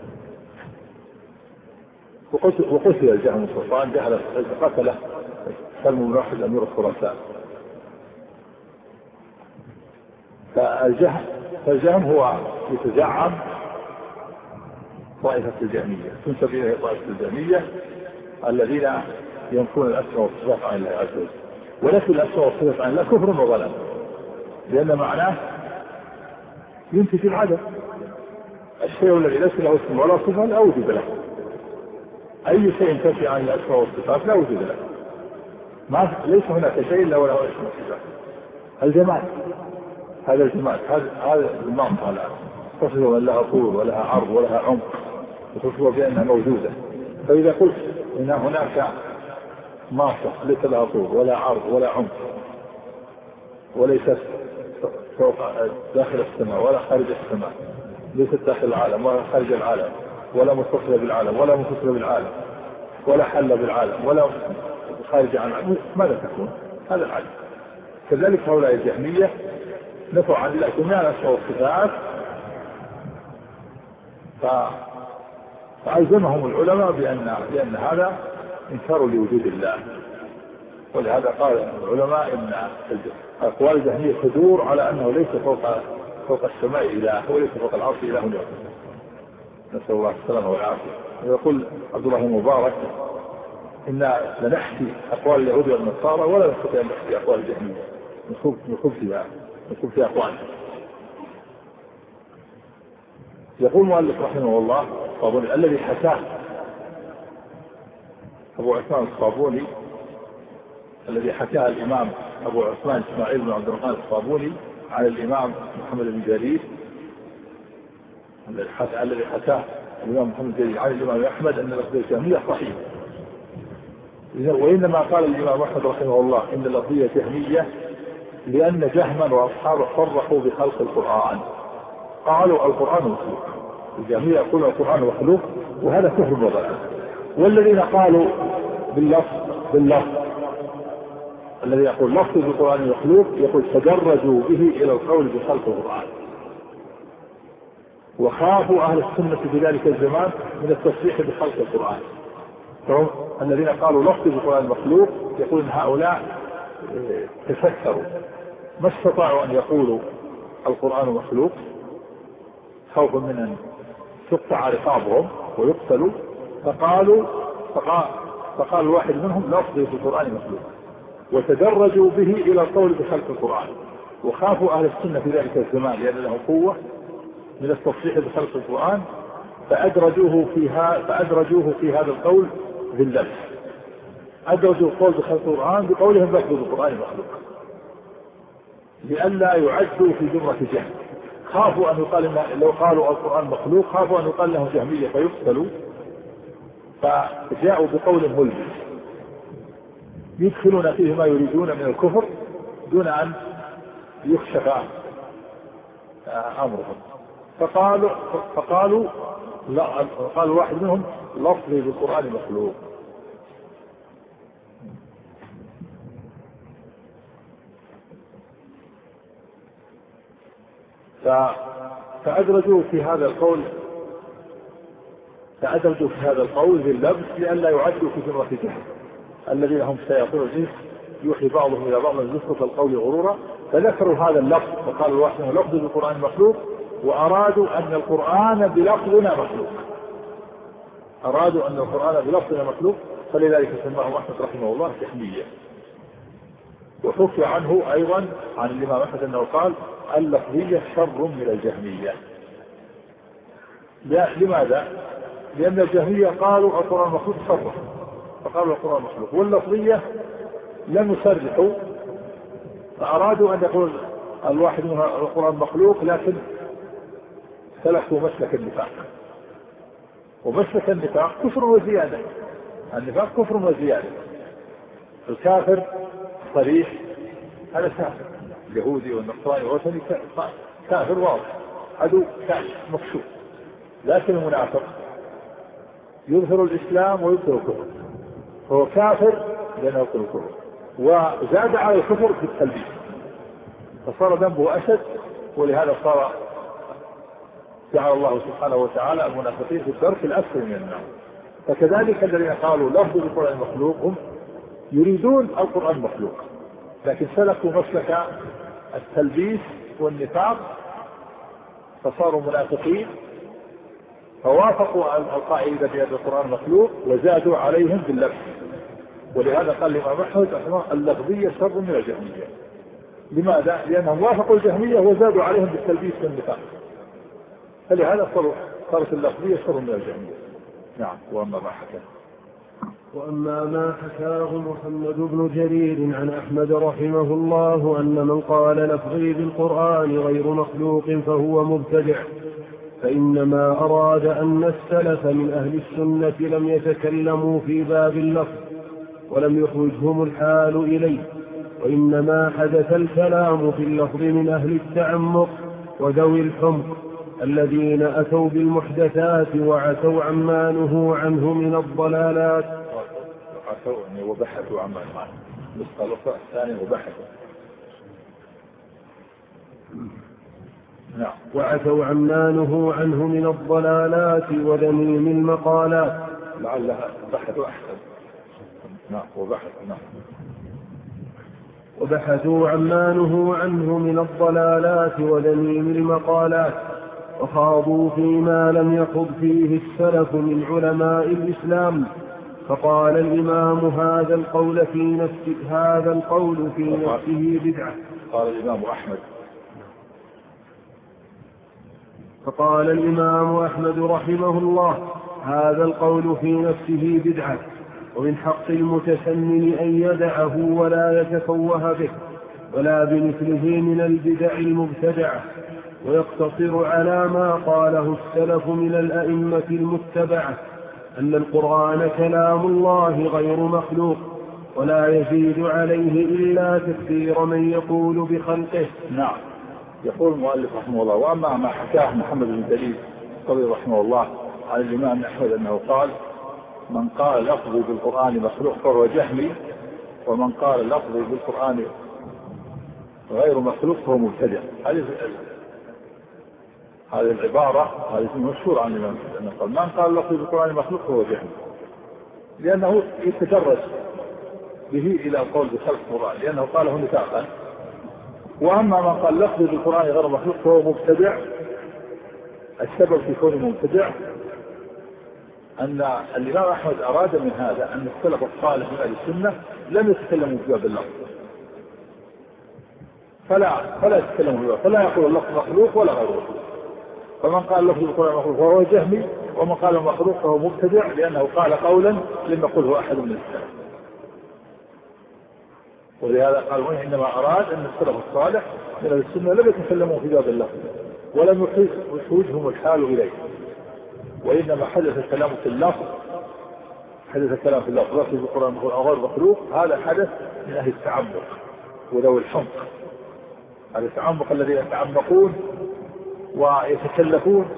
وقتل الجهم بن صفوان، قتله سلم بن راشد أمير الخراسان. فالجهم هو يتزعم طائفة الجهمية، تنسب إليه طائفة الجهمية الذين ينفون الأسماء والصفات عن الله عز وجل. ونفي الأسماء والصفات عن الله كفر وضلال، لأن معناه ينتج العدم. الشيء الذي ليس له اسم ولا صفة لا وجود له. أي شيء تنفي عن الأسماء والصفات لا وجود له، ليس هناك شيء إلا وله اسم وصفات. الجمال، هذا الجمال، هذا المنطقة الآن تصف من لها طول ولها عرض ولها عمق، وتصف بأنها موجودة. فإذا قلت إن هناك ماصة ليس لها طول ولا عرض ولا عمق، وليست فوق داخل السماء ولا خارج السماء، ليست داخل العالم ولا خارج العالم، ولا متصلة بالعالم ولا منفصلة بالعالم، ولا حل بالعالم ولا خارج عن العالم، ماذا تكون؟ هذا العالم. كذلك هؤلاء الجهمية نفوا عن الله جميع الأسماء والصفات، فألزمهم العلماء بأن هذا إنكار لوجود الله. ولهذا قال العلماء إن أقوال الجهمية تدور على أنه ليس فوق السماء إله وليس فوق العرش إله يوم. نسأل الله السلامة والعافية. ويقول عبد الله المبارك إن لنحكي أقوال اليهود والنصارى ولا نستطيع أن نحكي أقوال الجهمية، نخوض في أقوالهم. يقول المؤلف رحمه الله الذي حكاه أبو عثمان الصابوني، الذي حكاه الإمام أبو عثمان إسماعيل بن عبد الرحمن الصابوني عن الإمام محمد بن جرير، الذي حكاه الإمام محمد بن جرير عن الإمام أحمد أن اللفظية جهمية صحيح. وإنما قال الإمام أحمد رحمه الله إن اللفظية جهمية لأن جهما وأصحابه صرحوا بخلق القرآن، قالوا القرآن مخلوق. الجهمية يقولون القرآن مخلوق، وهذا كفر وضلال. والذين قالوا باللفظ الذي يقول لفظ القرآن مخلوق يقول تدرجوا به إلى القول بخلق القرآن، وخافوا أهل السنة في ذلك الزمان من التصريح بخلق القرآن. الذين قالوا لفظ القرآن مخلوق يقول إن هؤلاء تفكروا ما استطاعوا أن يقولوا القرآن مخلوق خوفا من أن تقطع رقابهم ويقتلوا، فقال الواحد منهم لفظ في القرآن مخلوق، وتدرجوا به إلى القول بخلق القرآن، وخافوا أهل السنة في ذلك الزمان لأن له قوة من التصريح بخلق القرآن، فأدرجوه في هذا القول باللبس. أدرجوا القول بخلق القرآن بقولهم لفظ القرآن مخلوق، لئلا يعدوا في جمرة جهل. خافوا أن يقال لو قالوا القرآن مخلوق خافوا أن يقال لهم جهمية فيقتلوا، فجاءوا بقول ملبس يدخلون فيه ما يريدون من الكفر دون أن يخشف أمرهم. فقالوا لا، قال واحد منهم لفظي بالقرآن مخلوق. فأدرجوا في هذا القول باللبس لئلا يعدوا في جمرة جهل الذين هم شياطين الإنس يوحي بعضهم إلى بعض زخرف القول غرورا، فذكروا هذا اللفظ فقالوا الواحد منهم لفظ بالقرآن مخلوق، وأرادوا أن القرآن بلفظنا مخلوق، فلذلك سماه أحمد رحمه الله جهمية. وحكي عنه أيضا عن الإمام أحمد أنه قال اللفظية شر من الجهمية. لماذا؟ لأن الجهمية قالوا القرآن مخلوق صرح، فقالوا القرآن مخلوق، واللفظية لم يصرحوا، فأرادوا أن يقول الواحد منها القرآن مخلوق، لكن سلكوا مسلك النفاق، ومسلك النفاق كفر وزيادة. النفاق كفر وزيادة. الكافر صريح هذا كافر، اليهودي والنصراني والوثني كافر واضح، عدو كافر مكشوف. لكن المنافق يظهر الإسلام ويبطل الكفر، هو كافر لأنه يبطل الكفر، وزاد على الكفر في التلبيس، فصار ذنبه أشد. ولهذا جعل الله سبحانه وتعالى المنافقين في الدرك الأسفل من النار. فكذلك الذين قالوا لفظ القرآن مخلوق هم يريدون القرآن مخلوق، لكن سلكوا مسلك التلبيس والنفاق، فصاروا منافقين، فوافقوا القاعدة بأن القرآن مخلوق وزادوا عليهم باللبس. ولهذا قال الإمام أحمد اللفظية شر من الجهمية. لماذا؟ لأنهم وافقوا الجهمية وزادوا عليهم بالتلبيس والنفاق، فلهذا صارت اللفظية شر من الجهمية. نعم. وأما ما حكاه محمد بن جرير عن أحمد رحمه الله أن من قال لفظي بالقرآن غير مخلوق فهو مبتدع، فإنما أراد أن السلف من أهل السنة لم يتكلموا في باب اللفظ ولم يخرجهم الحال إليه، وإنما حدث الكلام في اللفظ من أهل التعمق وذوي الحمق الذين أتوا بالمحدثات وعتوا عما نهوا عنه من الضلالات. وبحثوا عما نهوا عنه. النسخة الثانية وبحثوا. نعم. وعتوا عما نهوا عنه من الضلالات وذميم المقالات. لعلها بحثوا أحسن. نعم. وبحثوا عما نهوا عنه من الضلالات وذميم المقالات، وخاضوا فيما لم يخض فيه السلف من علماء الإسلام. فقال الإمام هذا القول في نفسه بدعة. قال الإمام أحمد. فقال الإمام أحمد رحمه الله هذا القول في نفسه بدعة، ومن حق المتسنن أن يدعه ولا يتفوه به ولا بمثله من البدع المبتدعة، ويقتصر على ما قاله السلف من الأئمة المتبعة أن القرآن كلام الله غير مخلوق، ولا يزيد عليه إلا تكفير من يقول بخلقه. نعم. يقول المؤلف رحمه الله: وأما ما حكاه محمد بن دليل رحمه الله عن الإمام أحمد أنه قال من قال لفظي بالقرآن مخلوق فهو جهمي، ومن قال لفظي بالقرآن غير مخلوق فهو مبتدع. هذه العبارة هذه مشهورة عن الإمام أنه قال من قال لفظي بالقرآن مخلوق فهو جهمي، لأنه يتدرج به إلى القول بخلق القرآن، لأنه قاله نفاقا. وأما من قال لفظي بالقرآن غير مخلوق فهو مبتدع، السبب في كونه مبتدع أن الإمام أحمد أراد من هذا أن السلف الصالح من أهل السنة لم يتكلموا في باب اللفظ، فلا يتكلموا في باب، فلا يقول اللفظ مخلوق ولا غير مخلوق. فمن قال لفظ القرآن مخلوق فهو جهمي، ومن قال مخلوق فهو مبتدع، لأنه قال قولا لم يقله أحد من السلف. ولهذا قال إنما أراد أن السلف الصالح من أهل السنة لم يتكلموا في باب اللفظ ولم يحوجهم الحال إليه، وإنما حدث الكلام في اللفظ، لفظ القرآن غير مخلوق، هذا حدث من أهل التعمق وذوي الحمق. هذا التعمق الذين يتعمقون ويتكلفون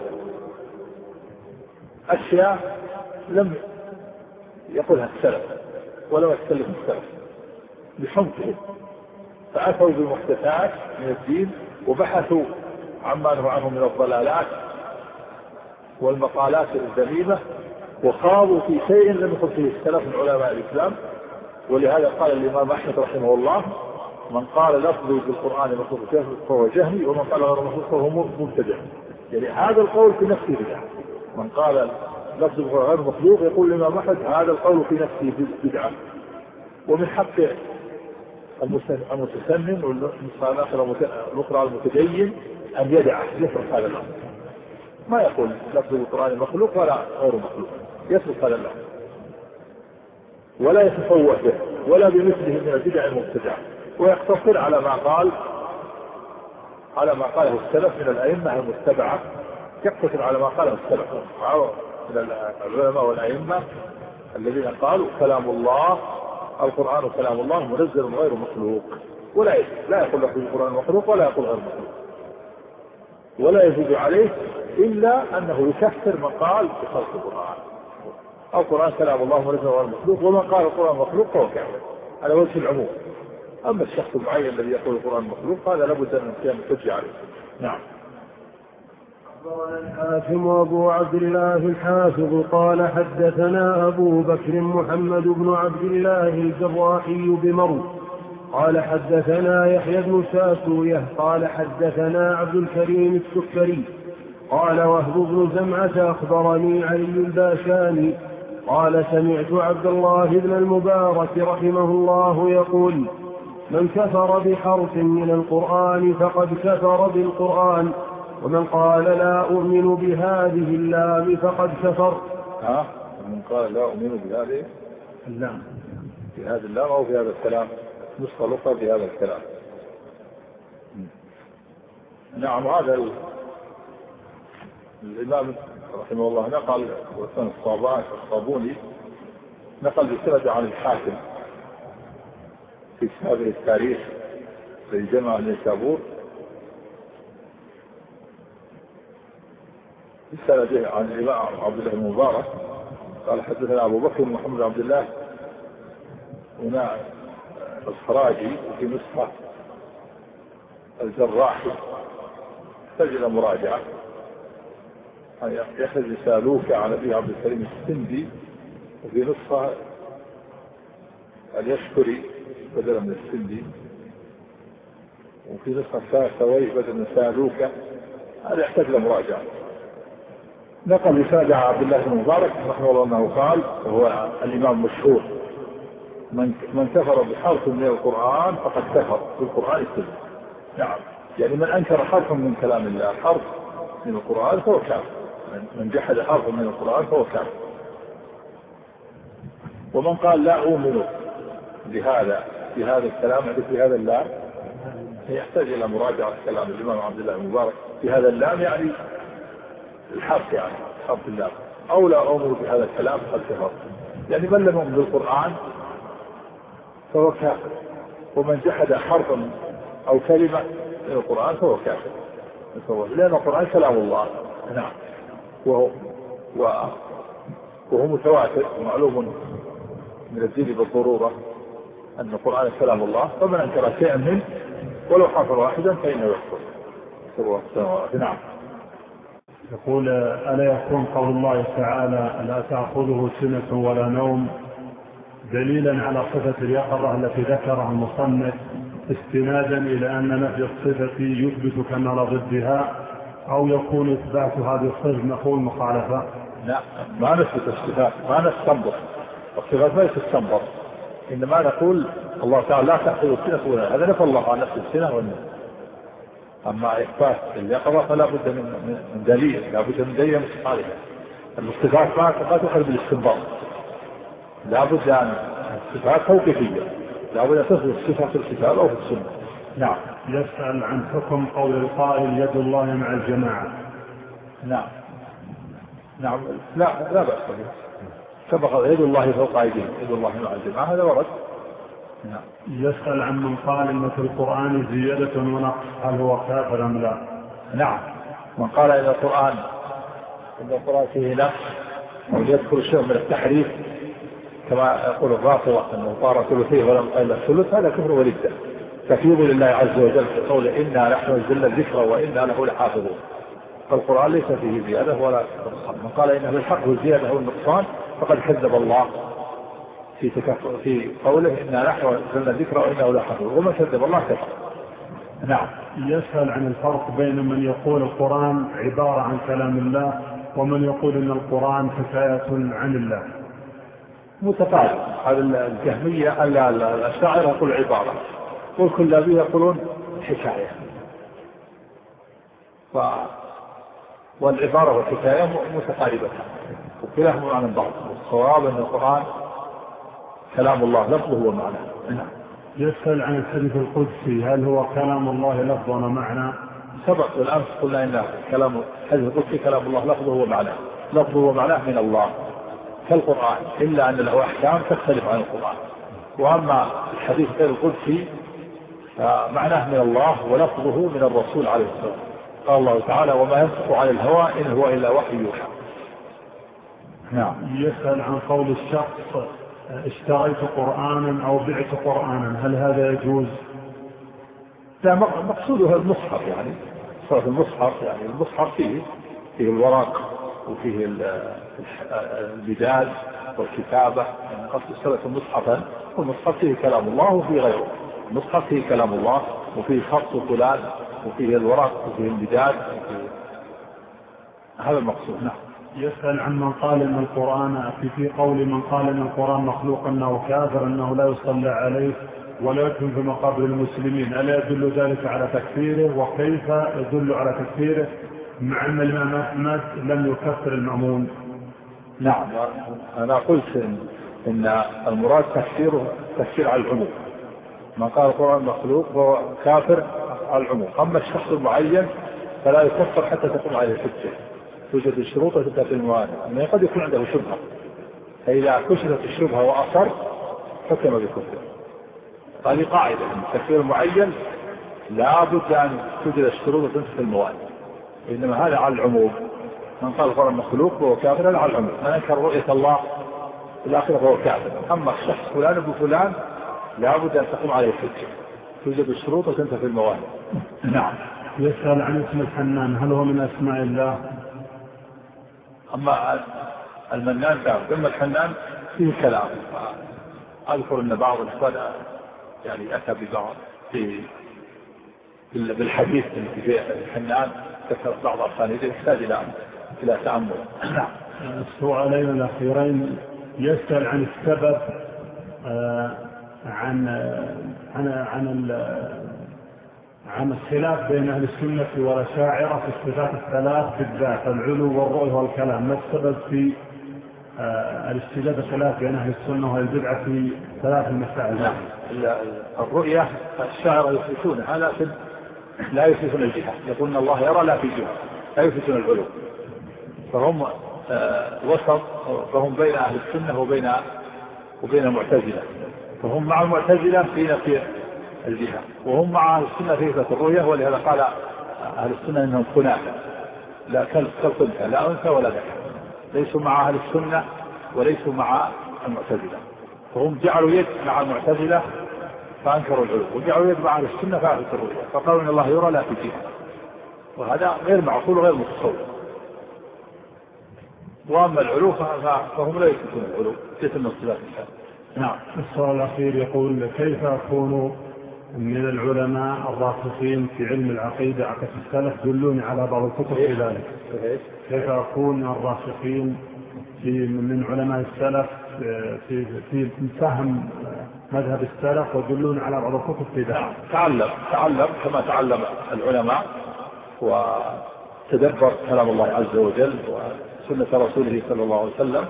أشياء لم يقولها السلف ولم يتكلف السلف بحمقهم، فأتوا بالمحدثات من الدين وبحثوا عما نهوا عنه من الضلالات والمقالات الذميمة، وخاضوا في شيء لم يخض فيه السلف من علماء الإسلام. ولهذا قال الإمام أحمد رحمه الله: من قال لفظي بالقرآن مخلوق فهو جهمي، ومن قال غير مخلوق فهو مبتدع. يعني هذا القول في نفسه بدعة. من قال لفظي غير مخلوق يقول الإمام أحمد هذا القول في نفسه بدعة. ومن حق المتسنن والنصارى الأخرى المتدين أن يدعه، يترك هذا الأمر، ما يقول لفظ القرآن مخلوق ولا غير مخلوق، يترك هذا الأمر ولا يتفوه به ولا بمثله من البدع المبتدعة، ويقتصر على ما قاله السلف من الأئمة المتبعة، يقتصر على ما قاله السلف من العلماء والأئمة الذين قالوا كلام الله القرآن كلام الله منزل غير مخلوق، لا يقول لفظ القرآن مخلوق ولا يقول غير مخلوق، ولا يزيد عليه إلا أنه يكفر من قال بخلق القرآن. القرآن كلام الله منزل غير مخلوق، ومن قال القرآن مخلوق فهو كافر على وجه العموم. أما الشخص المعين الذي يقول القرآن مخلوق هذا لابد أن يكون حجة عليه. نعم. قال الحاكم أبو عبد الله الحافظ قال حدثنا أبو بكر محمد بن عبد الله الجراحي بمرو قال حدثنا يحيى بن ساسوية قال حدثنا عبد الكريم السكري قال وهب بن زمعة أخبرني علي الباشاني قال سمعت عبد الله بن المبارك رحمه الله يقول: من كفر بحرف من القرآن فقد كفر بالقرآن، ومن قال لا أؤمن بهذه اللام فقد كفر. من قال لا أؤمن بهذه اللام في هذا اللام أو في هذا الكلام، نسخة الأخرى في هذا الكلام. نعم. هذا الإمام رحمه الله نقل وسن الصابوني نقل بسند عن الحاكم في كتابه التاريخ في جمع النيسابور بسند عن الإمام عبد الله المبارك قال حدثنا أبو بكر محمد عبد الله هنا الخراجي وفي نسخة الجراحي سجل مراجعة يحيى سالوك عن أبي عبد الكريم السندي، وفي نسخة اليشكري بدلا من السندي، وفي نسخة ساسوي بدلا من سالوك. هذا يحتاج لمراجعة. نقل رسالة عبد الله بن مبارك رحمه الله أنه قال، وهو الإمام مشهور: من كفر بحرف من القرآن فقد كفر بالقرآن كله. نعم. يعني من أنكر حرفا من كلام الله، حرف من القرآن فهو كافر. من جحد حرفا من القرآن فهو كافر. ومن قال لا أؤمن بهذا الكلام في هذا اللام، يحتاج إلى مراجعة كلام الإمام عبد الله المبارك في هذا اللام، يعني الحرف، يعني حرف اللام، أو لا أؤمن بهذا الكلام فقد كفر. يعني من لم يؤمن بالقرآن فهو كافر، ومن جحد حرفا أو كلمة من القرآن فهو كافر، لأن القرآن كلام الله. نعم. وهو متواتر ومعلوم من الدين بالضرورة أن القرآن كلام الله، فمن أنكر شيئا منه ولو حرفا واحدا فإنه يكفر. نعم. يقول: ألا يكون قول الله تعالى لا تأخذه سنة ولا نوم دليلا على صفة اليقظة التي ذكرها المصنف استنادا إلى أن نفي الصفة يثبت كمال ضدها، أو يكون إثبات هذه الصفة نقول مخالفة؟ لا، ما نثبت الصفات، ما نستنبط الصفات، ما تستنبط، إنما نقول الله تعالى لا تأخذ السنة ولا، هذا نفى الله عن نفس السنة والنوم. أما إثبات اليقظة فلا بد من دليل، لا بد من دليل مخالفة. الصفات ما تؤخذ بالاستنباط، لا بد أن الصفات توقيفية، لا بد أن تثبت الصفة في الكتاب أو في السنة. نعم. يسأل عن حكم قول القائل يد الله مع الجماعة. نعم. لا بأس به، سبق يد الله فوق أيديهم، يد الله مع الجماعة، هذا ورد. نعم. يسأل عن من قال إن في القرآن زيادة ونقص، هل هو كافر أم لا؟ نعم. من قال إن القرآن فيه نقص أو يذكر شيء من التحريف كما يقول الرافضة أنه طار ثلثيه ولم قل الثلث، هذا كفر وردة تكذيب لله عز وجل في قوله إنا نحن نزلنا الذكر وإنا له لحافظون. فالقرآن ليس فيه زيادة ولا نقصان. من قال إنه الحق والزيادة والنقصان فقد كذب الله في قوله إنا نحن نزلنا الذكر وإنا له لحافظون، ومن كذب الله كفر. نعم. يسأل عن الفرق بين من يقول القرآن عبارة عن كلام الله ومن يقول إن القرآن حكاية عن الله. متفاوت. هذا الجهمية الأشاعرة يقول عبارة، والكلابية يقولون حكاية. والعبارة والحكاية متقاربتان وكلاهما عن بعض. الصواب أن القرآن كلام الله لفظه ومعناه. يسأل عن الحديث القدسي هل هو كلام الله لفظا ومعنى؟ سبق بالأمس قلنا إن كلام الحديث القدسي كلام الله لفظه ومعناه، لفظه ومعناه من الله كالقرآن، إلا أن له أحكام تختلف عن القرآن. وأما الحديث غير القدسي فمعناه من الله ولفظه من الرسول عليه الصلاة والسلام. قال الله تعالى وما ينطق عن الهوى إن هو إلا وحي يوحى. نعم. يسأل عن قول الشخص اشتريت قرآنا أو بعت قرآنا، هل هذا يجوز؟ لا، مقصوده المصحف، يعني صرف المصحف، يعني المصحف فيه الورق وفيه البدال والكتابة، يعني قصد اشتريت مصحفا، والمصحف فيه كلام الله وفيه غيره. المصحف فيه كلام الله وفيه خط فلان وفيه الورق وفيه البدال، هذا المقصود. نعم. يسأل عن من قال ان القرآن في قول من قال ان القرآن مخلوق انه كافر، انه لا يصلى عليه ولا يدفن في مقابر المسلمين، ألا يدل ذلك على تكفيره؟ وكيف يدل على تكفيره مع ان الإمام أحمد لم يكفر المأمون؟ نعم، أنا قلت إن المراد تكفير على العموم. من قال القرآن مخلوق فهو كافر على العموم. أما الشخص المعين فلا يكفر حتى تقوم عليه الحجة، توجد الشروط وتبدأ في الموانع، أنه قد يكون عنده شبهة، فإذا كشفت الشبهة وأصر حكم بكفر. هذه قاعدة، التكفير المعين لا بد أن توجد الشروط وتنتهي الموانع، إنما هذا على العموم. من قال القرآن مخلوق فهو كافر على العموم، من أنكر رؤية الله في الآخرة فهو كافر. أما الشخص فلان ابن فلان لا بد أن تقوم عليه الحجة، توجد الشروط وتنتهي الموانع. نعم. يسأل عن اسم الحنان، هل هو من أسماء الله؟ أما المنان كافر، أما الحنان فيه كلام. أذكر أن بعض الإخوان يعني أتى ببعض بالحديث في الحنان، ذكر بعض أسانيده يحتاج إلى تأمل. السؤالين الأخيرين، يسأل عن السبب عن الخلاف بين أهل السنة والأشاعرة في الصفات الثلاث بالذات، العلو والرؤية والكلام. ما السبب في الاستجابة الخلاف بين أهل السنة والبدعة في ثلاث المسائل؟ الرؤية الشاعر يثبتونها لكن لا يثبتون الجهة، يقولون الله يرى لا في جهة، لا يثبتون العلو. فهم وسط، فهم بين أهل السنة وبين المعتزلة. فهم مع المعتزلة في نفي الجهة، وهم مع أهل السنة في إثبات الرؤية. ولهذا قال أهل السنة إنهم خناثة، لا كالقنثى، لا أنثى ولا ذكر، ليسوا مع أهل السنة وليسوا مع المعتزلة. فهم جعلوا يد مع المعتزلة فأنكروا العلو، وجعلوا يد مع أهل السنة فأثبتوا الرؤية، فقالوا إن الله يرى لا في جهة، وهذا غير معقول وغير متصور. وأما العلو فهم لا يثبتون العلو، كيف الصفات. نعم. السؤال الأخير يقول كيف أكون من العلماء الراسخين في علم العقيدة عكس السلف؟ دلوني على بعض الكتب في ذلك. كيف أكون الراسخين من علماء السلف في فهم مذهب السلف، ودلوني على بعض الكتب في ذلك. تعلم كما تعلم العلماء، وتدبر كلام الله عز وجل وسنة رسوله صلى الله عليه وسلم،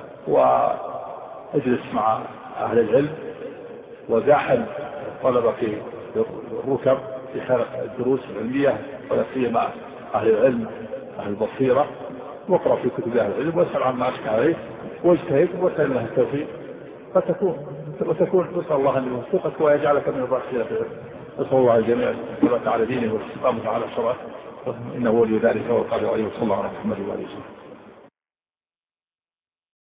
واجلس مع أهل العلم، وزاحم الطلبة في الركب في حلقة الدروس العلمية، ولا سيما أهل العلم أهل البصيرة، واقرأ في كتب أهل العلم واسأل عما أشكى عليه، واجتهد واسأل الله التوفيق، وتكون نسأل الله أن يوفقك ويجعلك من الراشدين في العلم. نسأل الله الجميع الثبات على دينه والاستقامة على الصراط إنه ولي ذلك والقادر عليه. وصلى الله على محمد وعلى آله وسلم.